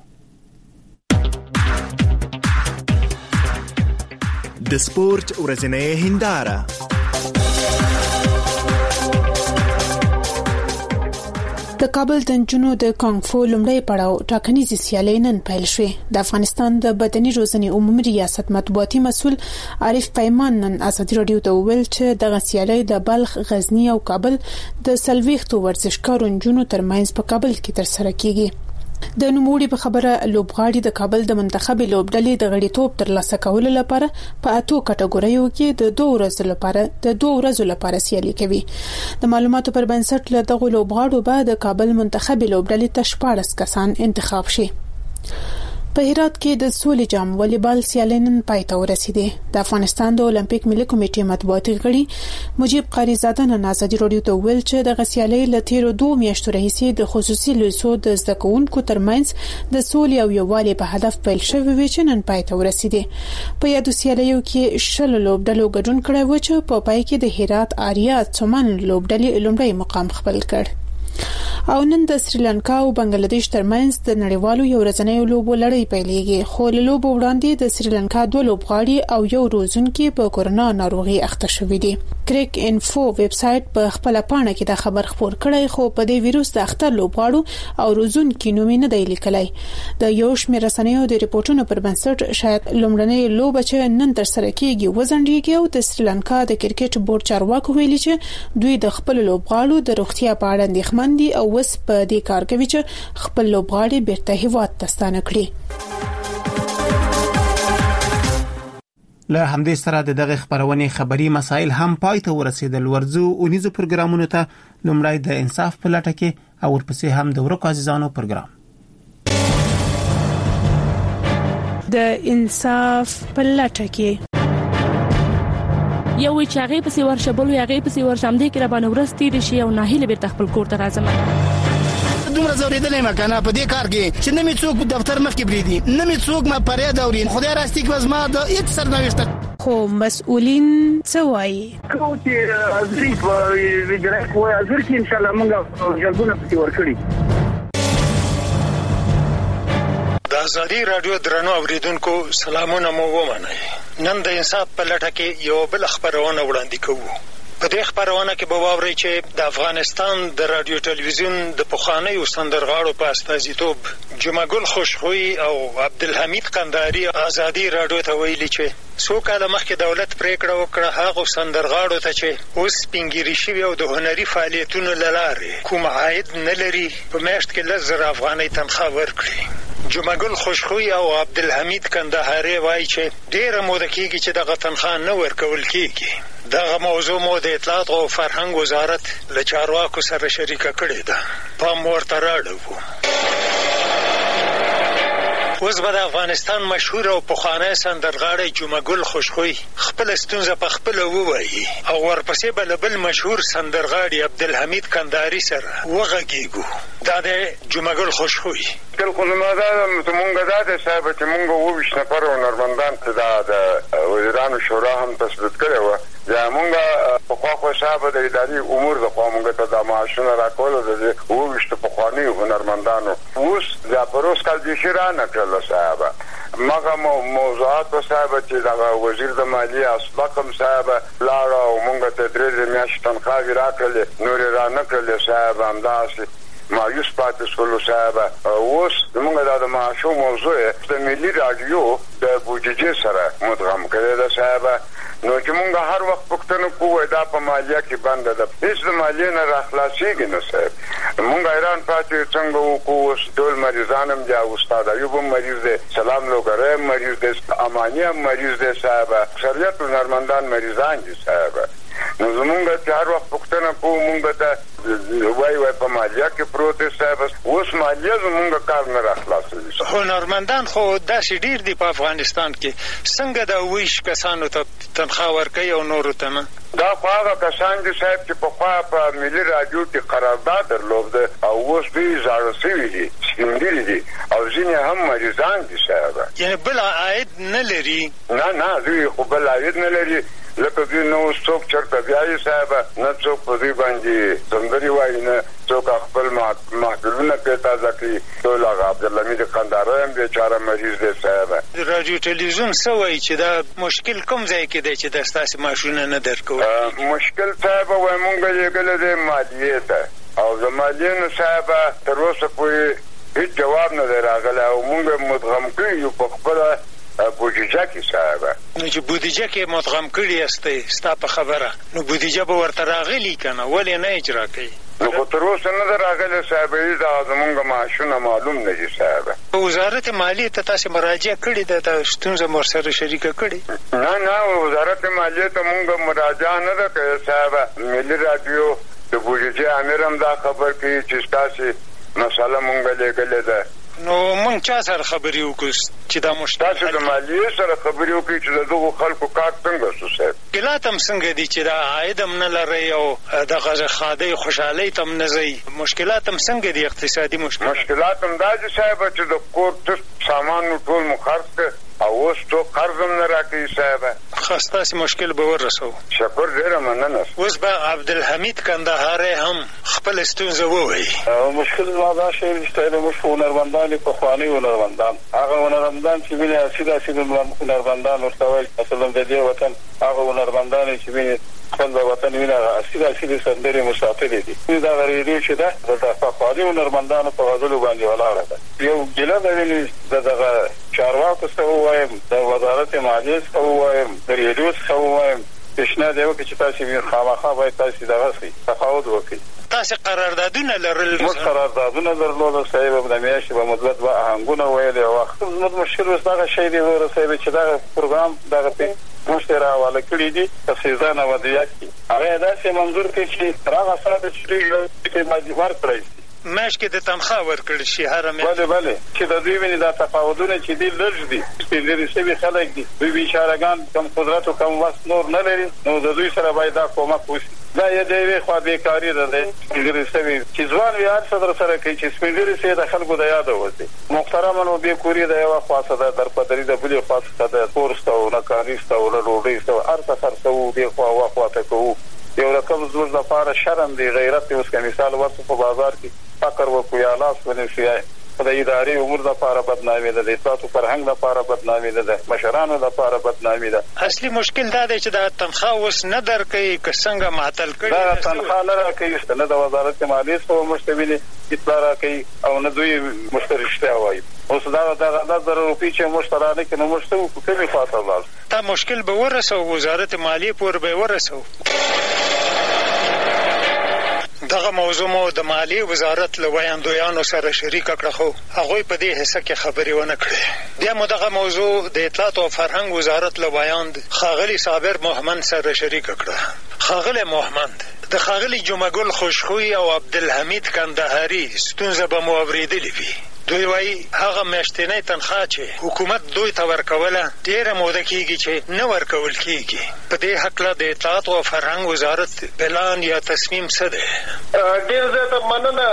د سپورت ورځنۍ هنداره.
د کابل د جنو د کانګ فو لومړی پړاو ټاکنیز سیالي نن پیل شوې. د افغانستان د بدني روزنې عمومي ریاست مطبوعاتي مسول عارف پیمان نن ازادي رادیو ته ویل چې د سیالي د بلخ، غزنی او کابل د سلويختو ورزشکارو جنو ترمنځ په کابل کې تر سره کیږي. د نوموړي په خبره لوبغاړي د کابل د منتخب لوبډلې د غړیتوب ترلاسه کولو لپاره په اتو کټګوریو کې د دوه ورځې لپاره د دوه ورځې لپاره سیالي کوي. د معلوماتو پر بنسټ له دغه لوبغاړو به د کابل منتخب لوبډلې تشپاړس کسان انتخاب شي. په هرات کې د سولې جام والیبال سیالي نن پای ته ورسیدې. د افغانستان د اولمپیک ملي کمیټې مطبوعاتي غړي مجيب قاریزاده نن ازادي رادیو ته ویل چې د غسیالي لتیرو دوه میاشتو راهیسې د خصوصي لیسو د زده کوونکو ترمنځ د سولې او یووالي په هدف پیل شوی وی چې نن پای ته ورسیدې. په یادو سیالیو کې شل لوبډلو ګډون کړی و چې په پای کې د هرات آریا څومن لوبډلې لومړی مقام خپل کړ. او نن د سریلانکا او بنگلاديش ترمنځ د نړیوالو یو ورځنیو لوبو لړۍ پیلېږي. خو له لوبو وړاندې د سریلانکا دوه لوبغاړي او یو روزونکي په کورونا ناروغي اخته شوي دي. کریک انفو ویب سټ په خپل پاڼه کې دا خبر خپور کړی خو په دې ویروس د اخته لوبغاړو او روزونکي نوم نه دی لیکلی. د یو شمېر رسنیو د ریپورتونو پر بنسټ شاید لومړنۍ لوب چې نن تر سره کیږي وزنډيږي او د سریلانکا د کرکټ بورډ چارواکو ویلي چې دوی د خپل لوبغاړو د روغتیا په اړه اندېښمن دي او وس په دې کار کوي چې خپل لوبغاړي بیرته هیواد ته ستانه کړي.
له همدې سره د دغه خبرونې خبري مسایل هم پای ته ورسېدل. ورځو اونیزو پروګرامونو ته لومړی د انصاف په لټه کې او ورپسې هم د ورکو عزیزانو پروګرام.
د انصاف په لټه کې
یو چې هغه پسې ورشبل یو هغه پسې ورشم دي کې را باندې ورستي دي شي او ناهیله بیرته خپل کور ته راځم.
دومره زوریدلې مکنه په دې کار کې چې نه می څوک دفتر مخ کې بریدي نه می څوک ما پرې دورین خدای راستي کې وزما د هیڅ سرنوشت
خو مسؤلین څه وایي؟
کوم چې ازري په ویجرای کوی ازر کې ان شاء الله موږ جلبونه پکې ورکړي.
د ازادي رادیو درنو اوریدونکو سلامونه مو ومنئ. نن د انصاف په لټه کې یو بل خبرونه وړاندې کوو. په دې خبرونه کې به واورئ چې د افغانستان د رادیو ټلویزیون د پخوانیو سندرغاړو په استازیتوب جمعه ګل خوشخوی او عبدالحمید قندهاري ازادي رادیو ته ویلي چې څو کاله مخکې دولت پریکړه وکړه هغو سندرغاړو ته چې اوس سپینګیري شوي او د هنري فعالیتونو له لارې کوم عاید نه لري په میاشت کې لس زره افغانۍ تنخواه ورکړي. جمعه ګل خوشخوی او عبدالحمید قندهاري وایي چې ډېره موده کېږي چې دغه تنخواه نه ورکول کېږي. دغه موضوع مو د اطلاعات او فرهنګ وزارت له چارواکو سره شریکه کړې ده. پام ورته راړو. اوس به د افغانستان مشهور او پخوانی سندرغاړی جمعه ګل خوشخوی خپل ستونزه په خپله ووایي او ورپسې به له بل مشهور سندرغاړي عبدالحمید قندهاري سره وغږیږو. دا د جمعه ګل خوشخوی.
ګل خو زما دا زمونږ دا دی صاحبه چې مونږ اوویشت نفر هنرمندان ته دا د وزیرانو شورا هم تصویب کړې وه. یا مونږ پخوا خو صاحبه د اداري امور دخوا مونږ ته دا معاشونه راکول د دې اوویشتو پخوانیو هنرمندانو. اوس دا پر اوس کال بیخي رانه کړله صاحبه. مغه موضوعات په صاحبه چې دغه وزیر د مالیې اسبق هم صاحبه لاړه او مونږ ته درې میاشتې تنخواوې راکړلې نورې رانه کړلې صاحبه. همداسې مایوس پاتې شولو صاحبه. اوس زمونږ دا د معاشو موضوع د ملي راډیو د بودیجې سره مدغم کړې ده صاحبه. نو چې مونږ هر وخت پوښتنه کوو دا په مالیه کې بنده ده، هېڅ د مالیې نه راخلاصېږي نه صاحب. مونږ حیران پاتې څنګه وکړو. اوس ټول مریضان هم دي، استاد ایوب هم مریض دی، سلام لوګری هم مریض دی، اماني هم مریض دی صاحبه. اکثریت هنرمندان مریضان دي صاحبه. نو زمونږ چې هر وخت پوښتنه کوو مونږ ته وای وای په مالیه کې پروت دی صاحبه. اوس مالیه زمونږ کار نه راخلاصوي.
هنرمندان خو داسې ډېر دي په افغانستان کې. څنګه د اوویشت کسانو ته تنخواه ورکوي او نورو ته نه؟
دا خو هغه کسان دي صاحب چې پخوا په ملي راډیو کې قرارداد درلوده او اوس دوی زاړه سوي دي، سپینګیري دي او ځینې هم مریضان دي صاحبه.
یعنې بل عاید نه لري؟
نه نه دوی خو بل عاید نه لري. لکه دوی نه اوس څوک چېرته بیایي صاحبه، نه څوک په دوی باندې سندرې وایي، نه څوک خپل محفلونه پرې تازه کړي. ټول هغه عبدالحمید قندهاري هم بېچاره مریض دی صاحبه.
راډیو ټلویزیون څه وایي چې دا مشکل کوم ځای کې دی چې د ستاسې معاشونه نه درکوي؟
مشکل صاحبه وایي مونږ لېږلی دی مالیې ته او د مالیې نه صاحبه تر اوسه پورې هېڅ جواب نه دی راغلی او مونږ مدغم کړي یو په خپله بودیجه کې صاحبه.
نو چې بودیجه کې مدغم کړي یاستئ ستا په خبره، نو بودیجه به ورته راغلي که نه؟ ولې نه اجرا کوي؟
نو خو تر اوسه نه ده راغلی صاحبه. دا زمونږ معاشونه معلوم نه دي صاحبه.
وزارت مالیې ته تاسې مراجعه کړې ده؟ دا ستونزه مو ورسره شریکه کړې؟
نه نه وزارت مالیې ته مونږ مراجعه نه ده کړې صاحبه. ملي راډیو د بودیجې امیر هم دا خبر کوي چې ستاسې مسله مونږ لېږلې ده.
نو مونږ چا سره خبرې وکړو چې دا مشکل
تاسو د مالیې سره خبرې وکړئ چې د دغو خلکو کار څنګه شو صاحب؟
مشکلات هم څنګه دي چې دا عاید هم نه لرئ او دغه ښادۍ خوشحالۍ ته هم نه ځئ؟ مشکلات هم څنګه دي اقتصادي مشکلات؟
مشکلات هم دا دي صاحبه چې د کور ټول سامان مو ټول مو خرڅ کړ او اوس څوک قرض هم نه راکوي صاحبه.
ښه ستاسې مشکل به ورسوو.
شکر ډېره مننه.
اوس به عبدالحمید قندهاري هم خپله ستونزه ووایي.
مشکل زما دا شی دی چې موږ هنرمندان پخواني هنرمندان هغه هنرمندان چې ویني اصیل اصیل هنرمندان ورته وایي مثلا د دې وطن هغه هنرمندان چې ویني خپل د وطن ویني اصیل اصیل سندرې مسافرې دي. دا غریدي چې ده د پخواني هنرمندانو په غزلو باندې ولاړه ده. یو ګیله ده ویني د دغه چارواکو څخه ووایم، د وزارت مالیې څخه ووایم، د ریډیو څخه ووایم، پیشنهاد یې وکړي چې تاسې خامخا باید تاسې دغه شئ تفاوض وکړئ.
تاسې قراردادونه لرل؟
موږ قراردادونه درلوده صاحب. د میاشتې به مدت به آهنګونه ویلې او زموږ مشکل اوس دغه شی دی وره صاحب چې دغه پروګرام دغه موږ ته راحواله کړي دي په سیزان او ودیات کې. هغه داسې منظور کړي چې تر هغه ساعته چې دوی ورکړی شي
ماش کې د تنخواه ورکړل شي هر میاشت.
بله بله چې د دوی ویني دا تفاوتونه چې دي لږ دي سپینږیري شوي خلک دي دوی بیچارهګان کم قدرت او کم وس نور نه لري نو د دوی سره باید دا کومک وشي. دا یې د یوې خوا بیکاري ده دی سپینږیري شوي چې ځوان وي هر څه در سره کوي چې سپینږیري شوي د خلکو د یاده وځي. محترمه نو بېکوري د یوه خوا څه ده درپدري د بلې خوا څه ده کور شته او نکاري شته او له ډوډۍ شته هر څه خرڅوو دې خوا وا خوا ته کوو. یو رقم زموږ لپاره شرم دی غیرت دی. اوس که مثال ورته په بازار کې فقر وکړو یا لاس ونیسو یا د ادارې امور لپاره بدنامي ده د اطلاعاتو فرهنګ لپاره بدنامي ده د مشرانو لپاره بدنامي ده.
اصلي مشکل دا دی چې دا تنخواه اوس نه درکوي که څنګه معطل کړي
دا تنخواه نه راکوي نه د وزارت مالیې څخه مشتملې اطلاع راکوي او نه دوی موږ ته رښتیا وایي. اوس دا دغه دس زره روپۍ چې موږ ته رانکړي نو موږ ته په کومې خوا ته ولاړ
دا مشکل به ورسوو وزارت مالیې پورې به یې ورسوو. دغه موضوع مو د مالیې وزارت له ویاندویانو سره شریکه کړه خو هغوی په دې حصه کې خبرې ونه کړې. بیا مو دغه موضوع د اطلاعات او فرهنګ وزارت له ویاند ښاغلي صابر محمد سره شریکه کړه. ښاغلی محمد د ښاغلي جمعګل خوشخوی او عبدالحمید کندهاري ستونزه به مو اورېدلې وي. دوی وایي هغه میاشتنۍ تنخواه چې حکومت دوی ته ورکوله ډېره موده کېږي چې نه ورکول کېږي. په دې هکله د اطلاعات او فرهنګ وزارت پلان یا تصمیم څه دی؟
ډېر زیاته مننه.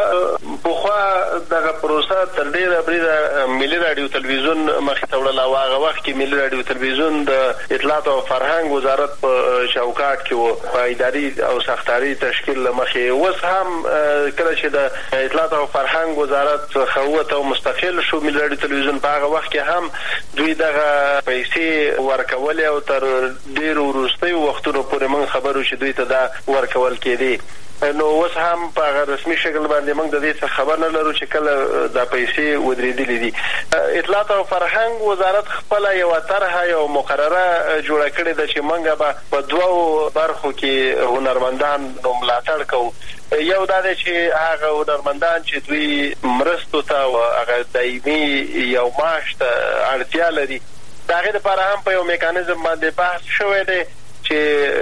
پخوا دغه پروسه تر ډېره بریده ملي راډیو تلویزیون مخې ته وړله او هغه وخت کې ملي راډیو تلویزیون د اطلاعات او فرهنګ وزارت په چوکاټ کې و په اداري او ساختاري تشکیل له مخې. اوس هم کله چې د اطلاعات او فرهنګ وزارت څخه ووته او مستقل شو ملي راډیو تلویزیون په هغه وخت کې هم دوی دغه پیسې ورکولې او تر ډېرو وروستیو وختونو پورې موږ خبرو چې دوی ته دا ورکول کېدې. نو اوس هم په هغه رسمي شکل باندې موږ د دې څخه خبر نه لرو چې کله دا پیسې ودرېدلې دي. اطلاعات او فرهنګ وزارت خپله یوه طرحه یو مقرره جوړه کړې ده چې موږ به په دوو برخو کې هنرمندان ملاتړ کوو. یو دا دی چې هغه هنرمندان چې دوی مرستو ته او هغه دایمي یو معاش ته اړتیا لري د هغې دپاره هم په یو میکانیزم باندې بحث شوی دی چې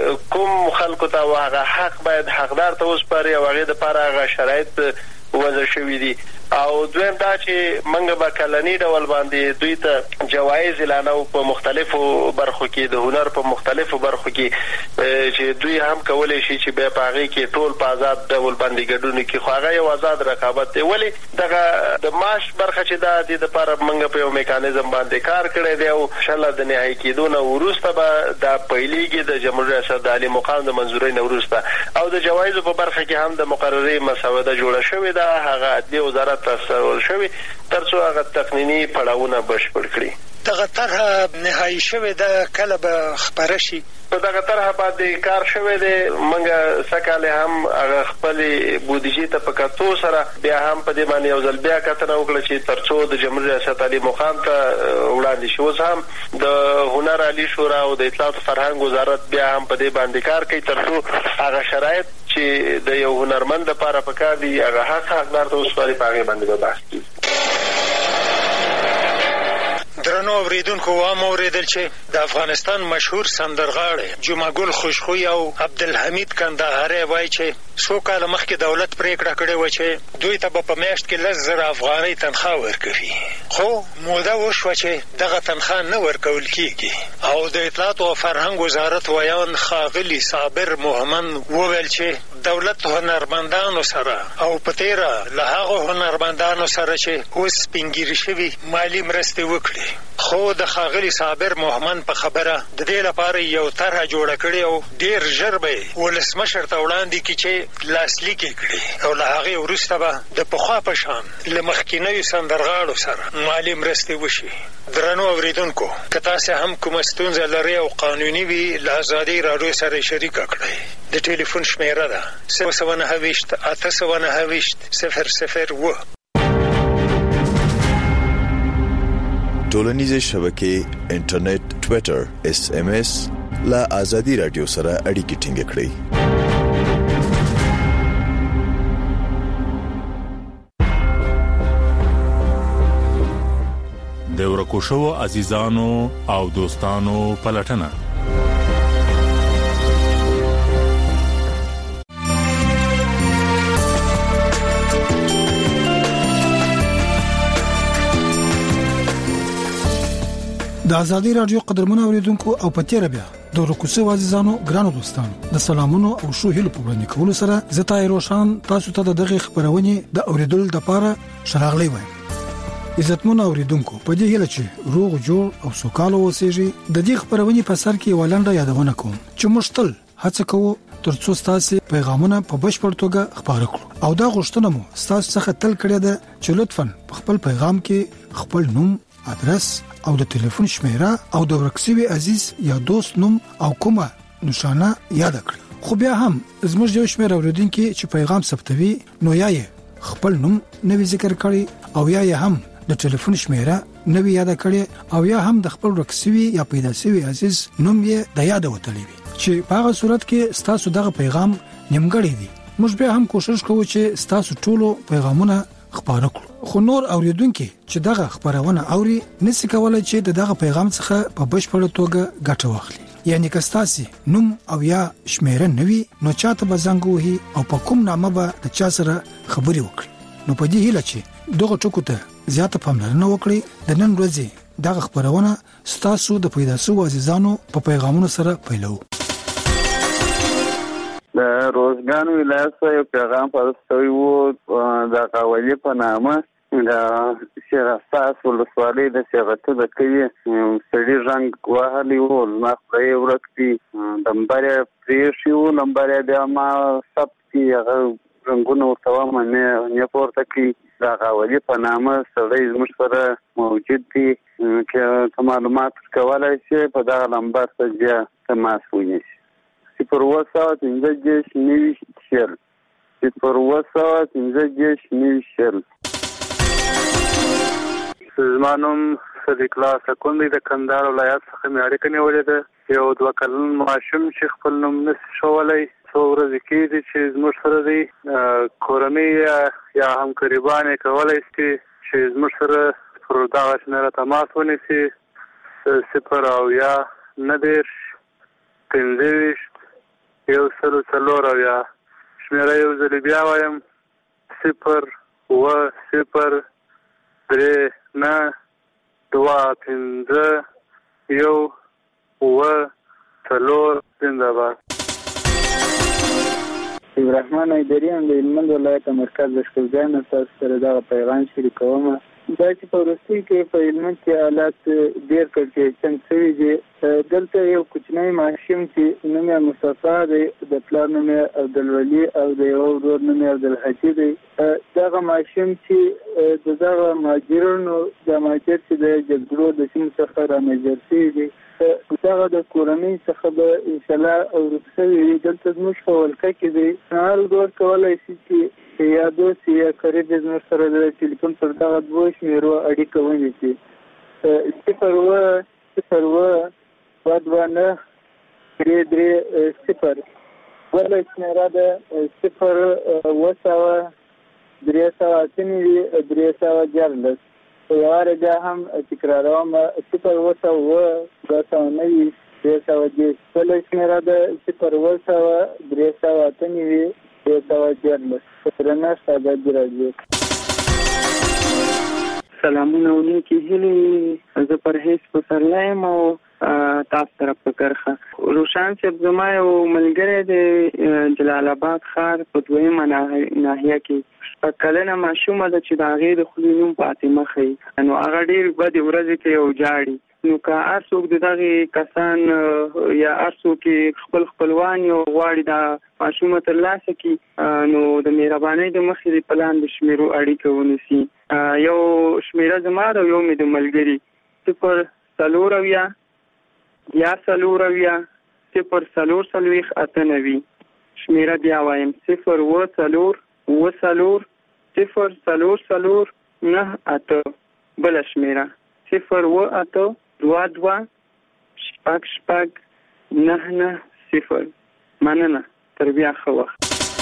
کوم خلکو ته هغه حق باید حقدار ته وسپاري او هغې دپاره هغه شرایط وضع شوي دي. او دویم دا چې موږ به کلني ډول باندې دوی ته جوایز اعلانوو په مختلفو برخو کې د هنر په مختلفو برخو کې چې دوی هم کولی شي چې بیا په هغې کې ټول په آزاد ډول باندې ګډون وکړي. خو هغه یو آزاد رقابت دی. ولې دغه د معاش برخه چې دا دې دپاره موږ په یو میکانیزم باندې کار کړی دی او انشاءالله د نهایي کېدو نه وروسته به دا پیلېږي د جمهوري ریاست د عالي مقام د منظورۍ نه وروسته. او د جوایزو په برخه کې هم د مقررې مسوده جوړه شوې ده. هغه عدلیې وزارت تصور شوی تر څو هغه تقنیني پړاوونه بشپړ کړي.
دغه طرحه نهایي شوې ده کله به خپره شي؟
په دغه طرحه باندې کار شوی دی. موږ سږکال هم هغه خپلې بودیجې ته په کتو سره بیا هم په دې باندې یو ځل بیا کتنه وکړه چې تر څو د جمهوري ریاست عالي مقام ته وړاندې شي. اوس هم د هنر عالي شورا او د اطلاعات فرهنګ وزارت بیا هم په دې باندې کار کوي تر څو هغه شرایط چې د یو هنرمند لپاره پکار دي هغه حق حقدار ته وسپاري په هغې باندې به بحث کېږي.
درنو اوریدونکو وام اوریدل چې د افغانستان مشهور سندرغاړی جمعګل خوشخوی او عبدالحمید کندهاري وایي چې څو کاله مخکې دولت پرېکړه کړې وه چې دوی ته به په میاشت کې لس زره افغانۍ تنخواه ورکوي. خو موده وشوه چې دغه تنخواه نه ورکول کېږي او د اطلاعات او فرهنګ وزارت ویان ښاغلي صابر محمد وویل چې دولت هنرمندانو سره او په تېره له هغو هنرمندانو سره چې اوس سپینګیري شوي مالي مرستې وکړي. خو د ښاغلي صابر محمد په خبره د دې لپاره یو طرحه جوړه کړې او ډېر ژر به یې ولسمشر ته وړاندې کړي چې لاسلیک یې کړي او له هغې وروسته به د پخوا په شان له مخکینیو سندرغاړو سره مالي مرستې وشي. درنو اوریدونکو که تاسې هم کومه ستونزه لرئ او قانوني وي له ازادۍ راډیو سره شریکه کړئ. د ټلیفون شمیره ده صفر سوه نهه ویشت اته سوه نهه ویشت صفر صفر اووه.
ټولنیزې شبکې انټرنیټ ټویټر اس ام اس لا ازادي رادیو سره اړیکې ټینګ کړئ.
د ورکو شوو عزیزانو او دوستانو پلټنه
د ازادي رادیو قدرمن اوریدونکو او پټی ربیا د روکوسو عزیزانو ګرانو دوستانو د سلامونو او شو هیلو په وړاندې کولو سره زتا روشان تاسو ته دغه خبرونه د اوریدل د پاره شراغلی وای عزتمن اوریدونکو په دې هیله چې روغ جوړ او سوکاله اوسېږي د دې خبرونه په سر کې ولنډه یادونه کوم چې مشتل هڅه کوو ترڅو تاسو پیغامونه په بشپړ توګه خبرو کړو او دا غوښتنه مو تاسو څخه تل کړی ده چې لطفاً خپل پیغام کې خپل نوم ادرس او د ټلیفون شمیره او د ورکسوي عزیز یا دوست نوم او کومه نشانه یاد کړئ خو بیا هم زموږ یو شمیر اوریدونکو چې پیغام ثبتوي نو یا خپل نوم نوی ذکر کړي او یا هم د ټلیفون شمیره نوی یاد کړي او یا هم د خپل ورکسوي یا پیدا شوی عزیز نوم یې د یاد وتلی وي چې په هغه صورت کې تاسو دغه پیغام نیمګړی دی موږ به هم کوشش کوو چې تاسو ټولو پیغامونه خبرو کړو خو نور اوریدونکو چې دغه خبرونه اوري نسی کولای چې دغه پیغام څخه په بشپړ توګه ګټه واخلي یعنی کستاسي نوم او یا شمیره نوي نو چاته بزنګ وهي او په کوم نامه به د چا سره خبري وکړي نو په دې هیله چې دغه ټکو ته زیاته پاملرنه وکړي د نن ورځې دغه خبرونه ستاسو د پیدا شو عزیزانو په پیغامونو سره پیلو
د روزګان ولایت یو پیغام پرستوي وو د قوالی په نامه د شیراساس ولسوالۍ د شیغته د کوي سړي رنګ وهلی وو ما خپل ورکتي نمبر پریشي وو نمبر بیا ما سبتي هغه رنګونه ورته مې نه پورته کی د قوالی په نامه سړي زموږ سره موجود دي چې معلومات کولای شي په دا نمبر سره تماس ونیسي صفر وسط انځه نوي شل صفر وسط انځه نوي شل زمانم صدیق الله سکوندي د کندهار ولایت څخه مې اړیکه نیولې ده یو دوه کلن ماشوم چې خپل نوم نشي شولای څو ورځې کېږي چې زموږ سره دی کورنۍ یا همکاریبانې کولای شي چې زموږ سره پر دغه شمېره تماس ونیسي صفر او یا نه دېرش پنځه ویشت یو سلو څلور او یا شمیره یو ځل بیا وایم صفر اوه صفر درې نه دوه پنځه یو اوه څلور زنده باد
ابراهیم ایدری هم د هلمند ولایت مرکز بشکرګان تاسو سره دغه پیغام شریکوم دا چې په وروستي کې په هلمند کې حالات ډېر کړکېچن شوي دي دلته یو کوچنی ماشوم چې نوم یې مصطفی دی د پلار نوم یې عبدالولي او د یوه ورور نوم یې عبدالحجي دی دغه ماشوم چې د دغه مهاجرینو د مهاجر چې د جګړو د سیمو څخه رامهاجر شوي دي دغه د کورنۍ څخه به انشاءالله ورک شوي وي دلته زموږ په ولکه کې دی هر ګور کولی شي چې یا دوست یا قریب زموږ سره د ټلیفون پر دغه دوه شمیرو اړیکه ونیسي صفر اوه صفر اوه دوه دوه نه درې درې صفر بله شمیره ده صفر اوه سوه درې سوه اته نوي درې سوه دیارلس په یوه واره بیا هم تکراروم صفر اوه سوه اوه دوه سوه نوي درې سوه دېرش بله شمیره ده صفر اوه سوه درې سوه اته نوي سلامونه ونیکي هیلې زه پرهیز پسرلی یم او تاسو سره په کرښه روشان صاحب زما یو ملګری دی جلال آباد ښار په دویمه ناحیه کې شپږ کلنه ماشومه ده چې د هغې د خولې نوم فاطمه ښیي نو هغه ډېرې بدې ورځې کوي او جاړي نو که هر څوک د دغې کسان یا هر څوک خپل خپلوان یو غواړي دا ماشومه ترلاسه کړي نو د مهربانۍ د مخې د په لاندې شمیرو اړیکه ونیسي یو شمیره زما ده او یو مې د ملګري صفر څلور اویا یا څلور اویا صفر څلور څلوېښت اته نوي شمیره بیا وایم صفر اوه څلور اوه څلور صفر څلور څلور نه اته بله شمیره صفر اوه اته دوه دوه شپږ شپږ نه نه صفر مننه تر بیا ښه وخت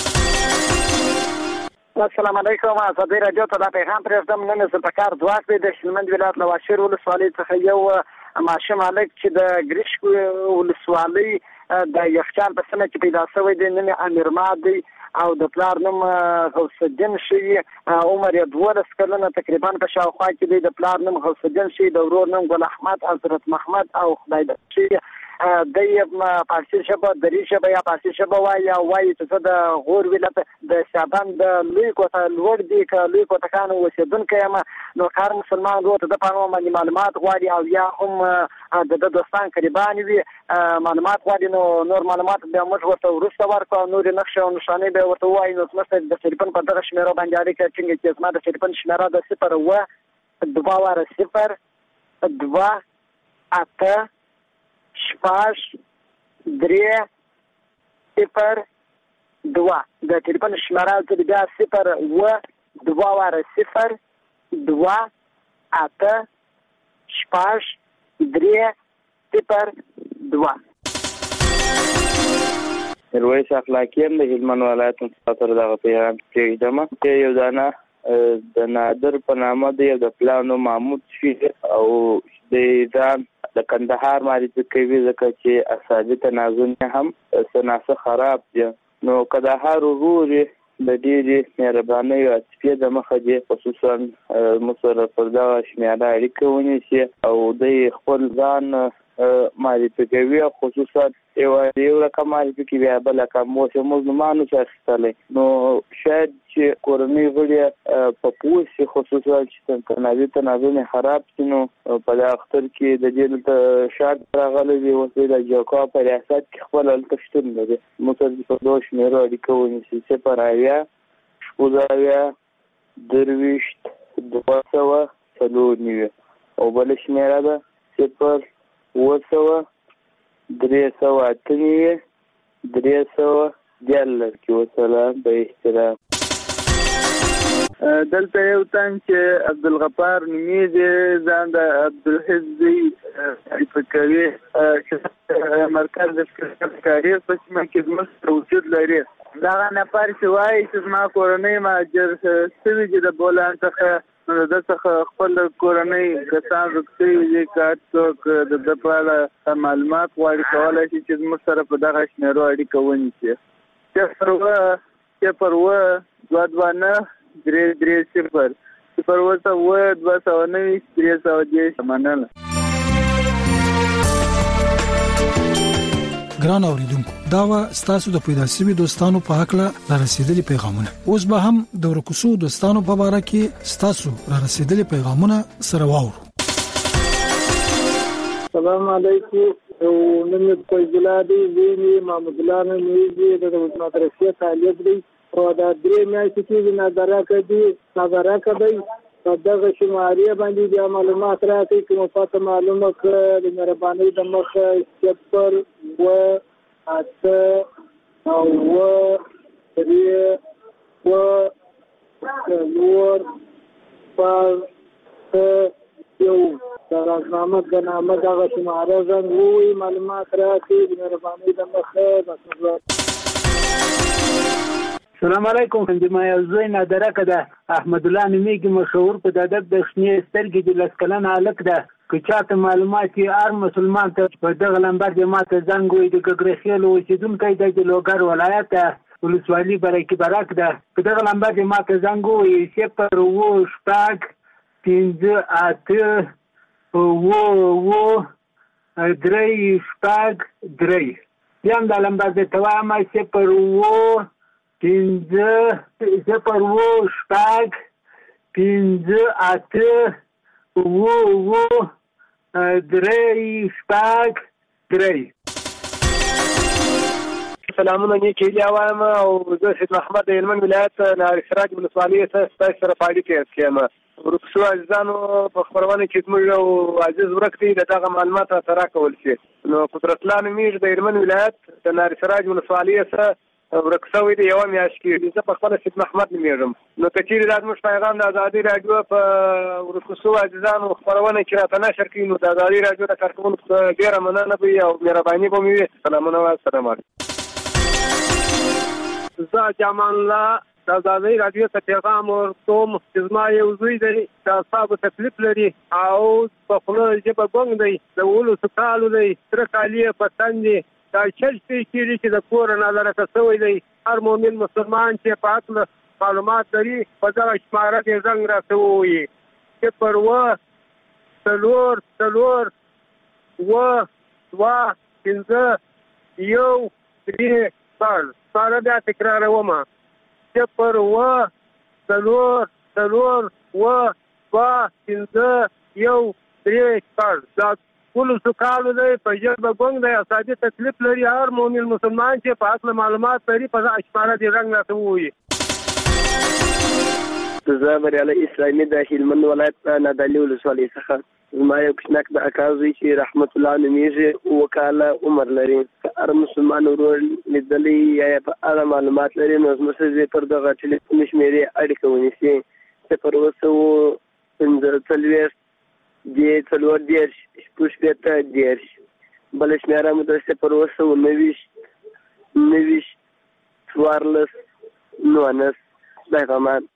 السلام علیکم ازادي راډیو ته دا پیغام پرېږدم نن زه په کار ځواک دی د هلمند ولایت له واشیر ولسوالۍ څخه یو ماشوم هلک چې د ګریشک ولسوالۍ د یخچال په سیمه کې پیدا شوی دی. نوم امیرماد دی او د پلار نوم غوث الدین شي، عمر یې دولس کلنه تقریبا په شاوخوا کې دی. د پلار نوم غوث الدین شي، د ورور نوم ګل احمد، حضرت محمد او خدای د شي. د فارسی ژبه دری ژبه یا فارسی ژبه وایي او وایي چې د غور ولایت د شعبان د لوی کوټه لوړ دی ک لوی کوټه کان اوسیدونکی یم. نو کار مسلمان ورته د پانو باندې معلومات غواړي او یا هم د دوستان قریبان وي معلومات غواړي. نو نور معلومات به موږ ورته ورسته ورکو، نور نقشه او نشانه به ورته وایي. نو مثلا د تلیفون په دغه شمیره باندې اړیکه ټینګه کړئ. زما د تلیفون شمیره د صفر و دوه واره صفر دوه اته شپږ درې صفر دوه. د تلیفون شمیره د بیا صفر و دوه واره صفر دوه اته شپږ درې صفر دوه.
میرویس اخلاقیم د هلمند ولایت متفکر دغه پیغام پرېږدم چې یو دانه د نادر په نامه دی، د پلانو محمود شي او د ځان د کندهار معرفي کوي ځکه چې اصابي تنازل هم سناسه خراب دي. نو کندهار ورور د ډېرې مهربانۍ او عاطفې د مخه دی خصوصا مسره پر دغه شمیره اړیکه ونیسي او د خپل ځان معرفي کوي، خصوصا یو یو رقم معرفي کوي بیا بل رقم مو چې مزمانو څخه استلې. نو شاید چې کورنۍ غړي په پوښي خصوصا چې تنازل تنازل خراب شي. نو په اختر کې د دې ته شاید راغلي وي او د جوکا په ریاست کې خپل التشتون لري. مسره په دوه شمیره اړیکه ونیسي چې پر آیا شپږاویا درویشت دوه سوه څلور نوي او بل شمیره ده صفر اوه سوه درې سوه اته نوي درې سوه دیارلس کې. وسلام په احترام.
دلته یو تن چې عبدالغفار نومیږي، ځان د عبدالحزبي فکري مرکز د فکري په سیمه کې زموږ وجود لري. دغه نفر چې وایي چې زما کورنۍ مهاجر شوي دي د بولان څخه، د څخه خپل کورنۍ کسان رخصتي دي، کار څوک د د په اړه معلومات غواړي کولی شي چې زموږ سره په دغه شمیرو اړیکه ونیسي. صفر اوه صفر اوه دوه دوه نهه درې درې صفر صفر اوه سوه دوه سوه نوي درې سوه دېرش. مننه.
ګران اوریدونکو، دا و ستاسو د پیدا شوي دوستانو په حق له را رسیدلي پیغامونه. اوس به هم د ورکوسو دوستانو په اړه کې ستاسو را رسیدلي پیغامونه سره واورو.
السلام علیکم. نن په جلادي ویني محمد الله نومیږي، د مدرسې طالب دی او دا درې میاشتې کې نظر کوي نظر کوي په دغه شمارې باندې د معلومات راکړي کوم پته معلومه کړه د مهرباني د مخه صفر و اته او و درې و څلور شپږ یو راځنامه د نامه دغه شماره زنګ وي معلومات راکړي د مهرباني د مخه. بس
السلام علیکم. زما یو زوی نادره کده احمد الله نومیږي، مشهور په ادب د شنې سترګې د لس کلن هلک ده. که چاته معلومات یې هر مسلمان ته په دغه لمبر د ماته زنګ وي. د ګګرخیل اوسېدونکی دی د لوګر ولایت ولسوالي برکي برک ده. په دغه لمبر د ماته زنګ وي صفر اوه شپږ پنځه اته اوه اوه درې شپږ درې. بیا هم دا لمبر د ته وایم صفر اوه پنځه صفر اوه شپږ پنځه اته اوه اوه درې شپږ درې.
سلامونه نیکې هیلې وایم او زه سید محمد د هلمند ولایت نهر سراج ولسوالۍ څخه ستاسو سره په اړیکه کې یم. ورکوسو عزیزانو په خپرونه کې زموږ یو عزیز ورک دی، د دغه معلومات راته راکول شي. نو قدرت الله نومیږي، د هلمند ولایت د نهر سراج ولسوالۍ څخه ورک شوی دی یوه میاشت کې. زه په خپله سید محمد نومیږم. نو که چېرې دا زموږ پیغام د ازادي راډیو په ورکوسو عزیزانو خپرونه کې راته نشر کړي نو د ازادي راډیو د کارکوونکو ډېره مننه به وي او مهرباني به مې وي. سلامونه او السلام علیکم.
زه جامان الله د ازادي راډیو ته پیغام ورکوم چې زما یو زوی دی د اعصابو تکلیف لري او په خوله ژبه ګونګ دی، د ولسو کالو دی، تره کالي یې په تن دي، دا چلته کېږي چې د کور نه لرته سوی دی هر مؤمن مسلمان چې په اصل معلومات لري په دغه شماره کې زنګ راته ووایي صفر اووه څلور څلور اووه دوه پنځه یو درې شپږ سپاره بیا تکراروم صفر اووه څلور څلور اووه دوه پنځه یو درې شپږ دا ټولو سکالو دی په ژبه ګونګ دی اعصابي تکلیف لري هر مؤمن مسلمان چې په اصل معلومات لري په دغه شماره دې رنګ راته ووایي.
زه بریالی اسلامي د هلمند ولایت نادعلي ولسوالۍ څخه زما یو کوچنک د اکا زوی چې رحمت الله نومیږي اووه کاله عمر لري که هر مسلمان ورور لیدلی یا په اړه معلومات لري نو زموږ سره پر دغه ټلیفون شمېرې اړیکه ونیسي صفر اووه سوه پنځه څلوېښت دې څلور دېرش شپږ شپېته دېرش بله شمېره مو ده صفر اووه سوه نهه ویشت نهه ویشت څوارلس نولس خدای پامان.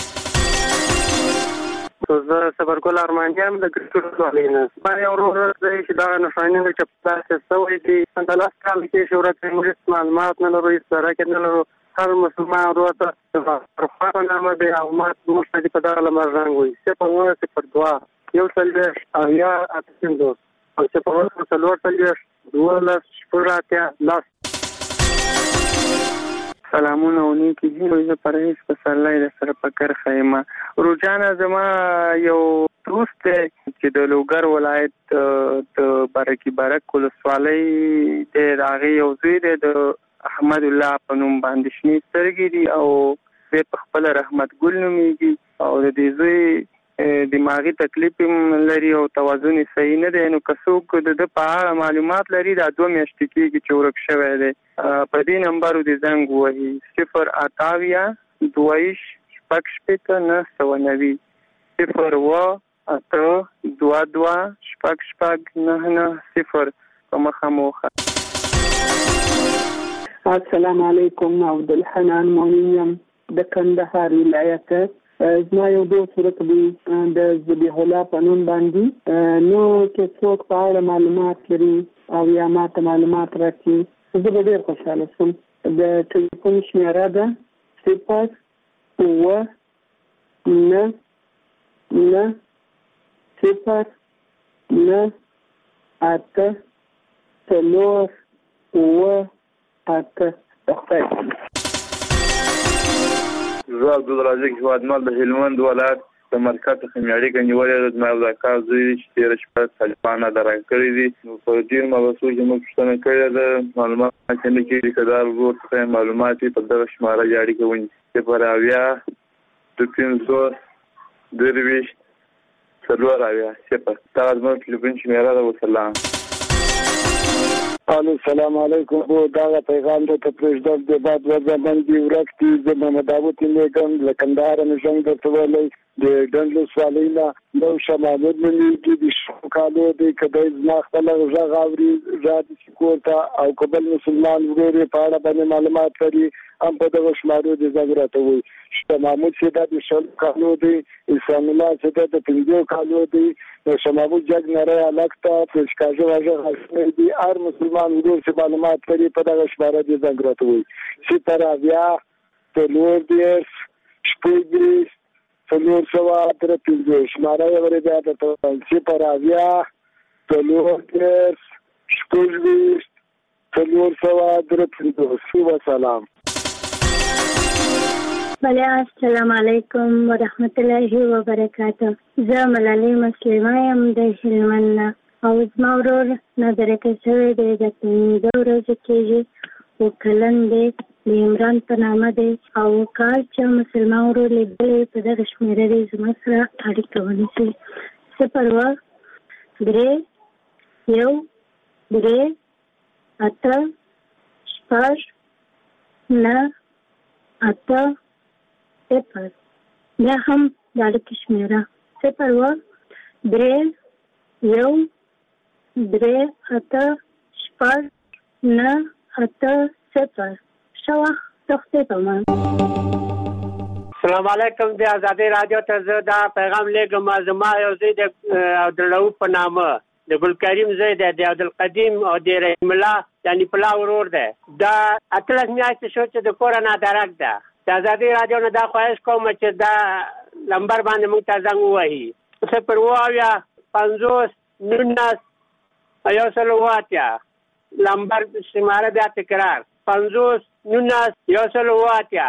زه صبرګل ارماني یم د ګرګټ ولسوالۍ نه. زما یو ورور دی چې دغه نښانونه چې په داسې سوی دي د لاس کال کې شهرت لري هېڅ معلومات نه لرو هېڅ درک نه لرو هر مسلمان ورور ته عرفات په نامه دی او ما موږ ته په دغه لمر رنګ وایي صفر اووه صفر دوه یو څلوېښت اویا اته پنځوس او صفر اووه څلور څلوېښت دولس شپږ اتیا لس. سلامونه او نیکې هیلې زه پرهیز پسرلی در سره په کرښه یم. روجانه زما یو دوست دی چې د لوګر ولایت د برکي برک ولسوالۍ دی د هغې یو زوی دی د احمد الله په نوم باندې شنې سترګې دي او دی په خپله رحمت ګل نومیږي او د دې زوی دماغي تکلیف هم لري او توازن یې صحیح نه دی نو که څوک د ده په اړه معلومات لري دا دوه میاشتې کېږي چې ورک شوی دی په دې نمبرو دې زنګ ووهي صفر اته اویا دوه ویشت شپږ شپېته نهه سوه نوي صفر اووه اته دوه دوه شپږ شپږ نهه نهه صفر په مخه مو وښه.
السلام علیکم عبدالحنان مؤمن یم د کندهار ولایت. زما یو دوست ورک دی د ذبیح الله په نوم باندې نو چې څوک په اړه معلومات لري او یا ما ته معلومات راکړي زه به ډېر خوشحاله شم. د ټلیفون شمېره ده صفر اووه نهه نهه صفر نهه اته څلور اووه اته د خدای په
زه عبدالرزاق هیوادمل د هلمند ولایت د مرکز څخه مې اړیکه نیولې ده. زما یو د اکا زوی دی چې تېره شپه طالبان درنګ کړي دي نو په ډېر مبحثو کې موږ پوښتنه کړې ده معلومات چې نه کېږي که دا ورور څخه معلومات وي په دغه شماره یې اړیکه ونیسي صفر اویا دوه پنځوس درویشت څلور اویا صفر دغه زموږ ټلیفون شمېره ده. وسلام.
الو السلام علیکم. خو دغه پیغام ته پرېږدم د بعد ورځ باندې ورک دي زه محمد داود لیږم له کندهاره مې زنګ درته ویلی د ډنډ ولسوالۍ نه نو شاه محمود نومېږي د شپږو کالو دی که دی زما خپله غږ اوري راځي چې کور ته او که بل مسلمان ورور یې په اړه باندې معلومات لري هم په دغه شمارو د زنګ راته وایي. شاه محمود چې دا د شلو کالو دی احسان الله چې دا د پنځو کالو دی نو شاه محمود جګ نری هلک ته پېشکاژه واژه غاښونه دي هر مسلمان ورور چې معلومات لري په دغه شماره د زنګ راته وایي صفر اویا څلور دېرش شپږ دېرش څلور سوه درې پنځوس شماره یې ورې بیا درته وایم صفر اویا څلور دېرش شپږ ویشت څلور سوه درې پنځوس. وسلام.
بله السلام علیکم ورحمت الله وبرکاته. زه ملالۍ مسلمه یم د هلمند نه او زما ورور نادرکه شوی دی د پنځه ورځې کېږي او کلن دی د عمران په نامه دی او کال چې مسلمان ورور لیدلی په دغه شمېره دی زما سره اړیکه ونیسي صفر اووه درې یو درې اته شپږ نهه اته صفر بیا هم د اړیکې شمېره صفر اووه درې یو درې اته شپږ نهه اته صفر. ښه وخت د خدای په امان.
السلام علیکم. د ازادۍ راډیو ته زه دا پیغام لیږم زما یو زوی د عبدالرؤف په نامه د ګلکریم زوی دی د عبدالقدیم او د رحیم الله یعنی پلا ورور دی دا اتلس میاشتې شو چې د کور نه درک ده د ازادي راډیو نه دا خواهش کوم چې دا نمبر باندې موږ ته زنګ ووهي صفر اووه اویا پنځوس نولس یو سل اووه اتیا نمبر شماره بیا تکرار پنځوس نولس یو سل اووه اتیا.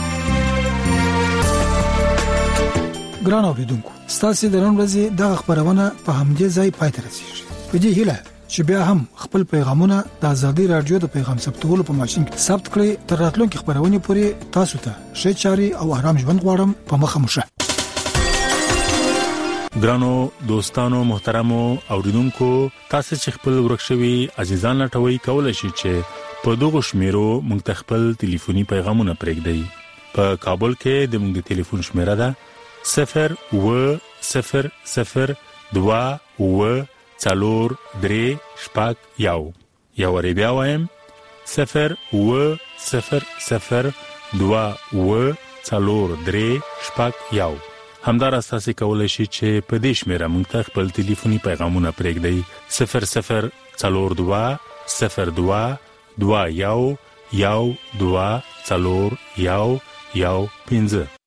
ګران اوریدونکو ستاسو د نن ورځې د خبرونه په همدې ځای پای ته رسیږي. په دې هیله چې بیا هم خپل پیغامونه د ازادي رادیو د پیغام ثبتولو په ماشين کې ثبت کړئ. تر راتلونکي خبرونه پورې تاسو ته ښه چاري او آرام ژوند غواړم. په مخه مو شه.
ګرانو دوستانو محترمو اوریدونکو تاسو چې خپل ورکشوي عزیزان لټوي کولای شئ چې په دغه شمیرو موږ ته خپل ټلیفوني پیغامونه پرېږدئ. په کابل کې د موږ د ټلیفون شمیره ده صفر و صفر صفر دوا و څلور درې شپږ یو یو ری بیا وایم صفر و صفر صفر دوا و څلور درې شپږ یو. همدارس تاسو کولای شئ چې په دې شمیره موږ ته خپل ټلیفوني پیغامونه پرېږدئ صفر صفر څلور دوا صفر دوا دوا یو یو دوا څلور یو یو پنځه.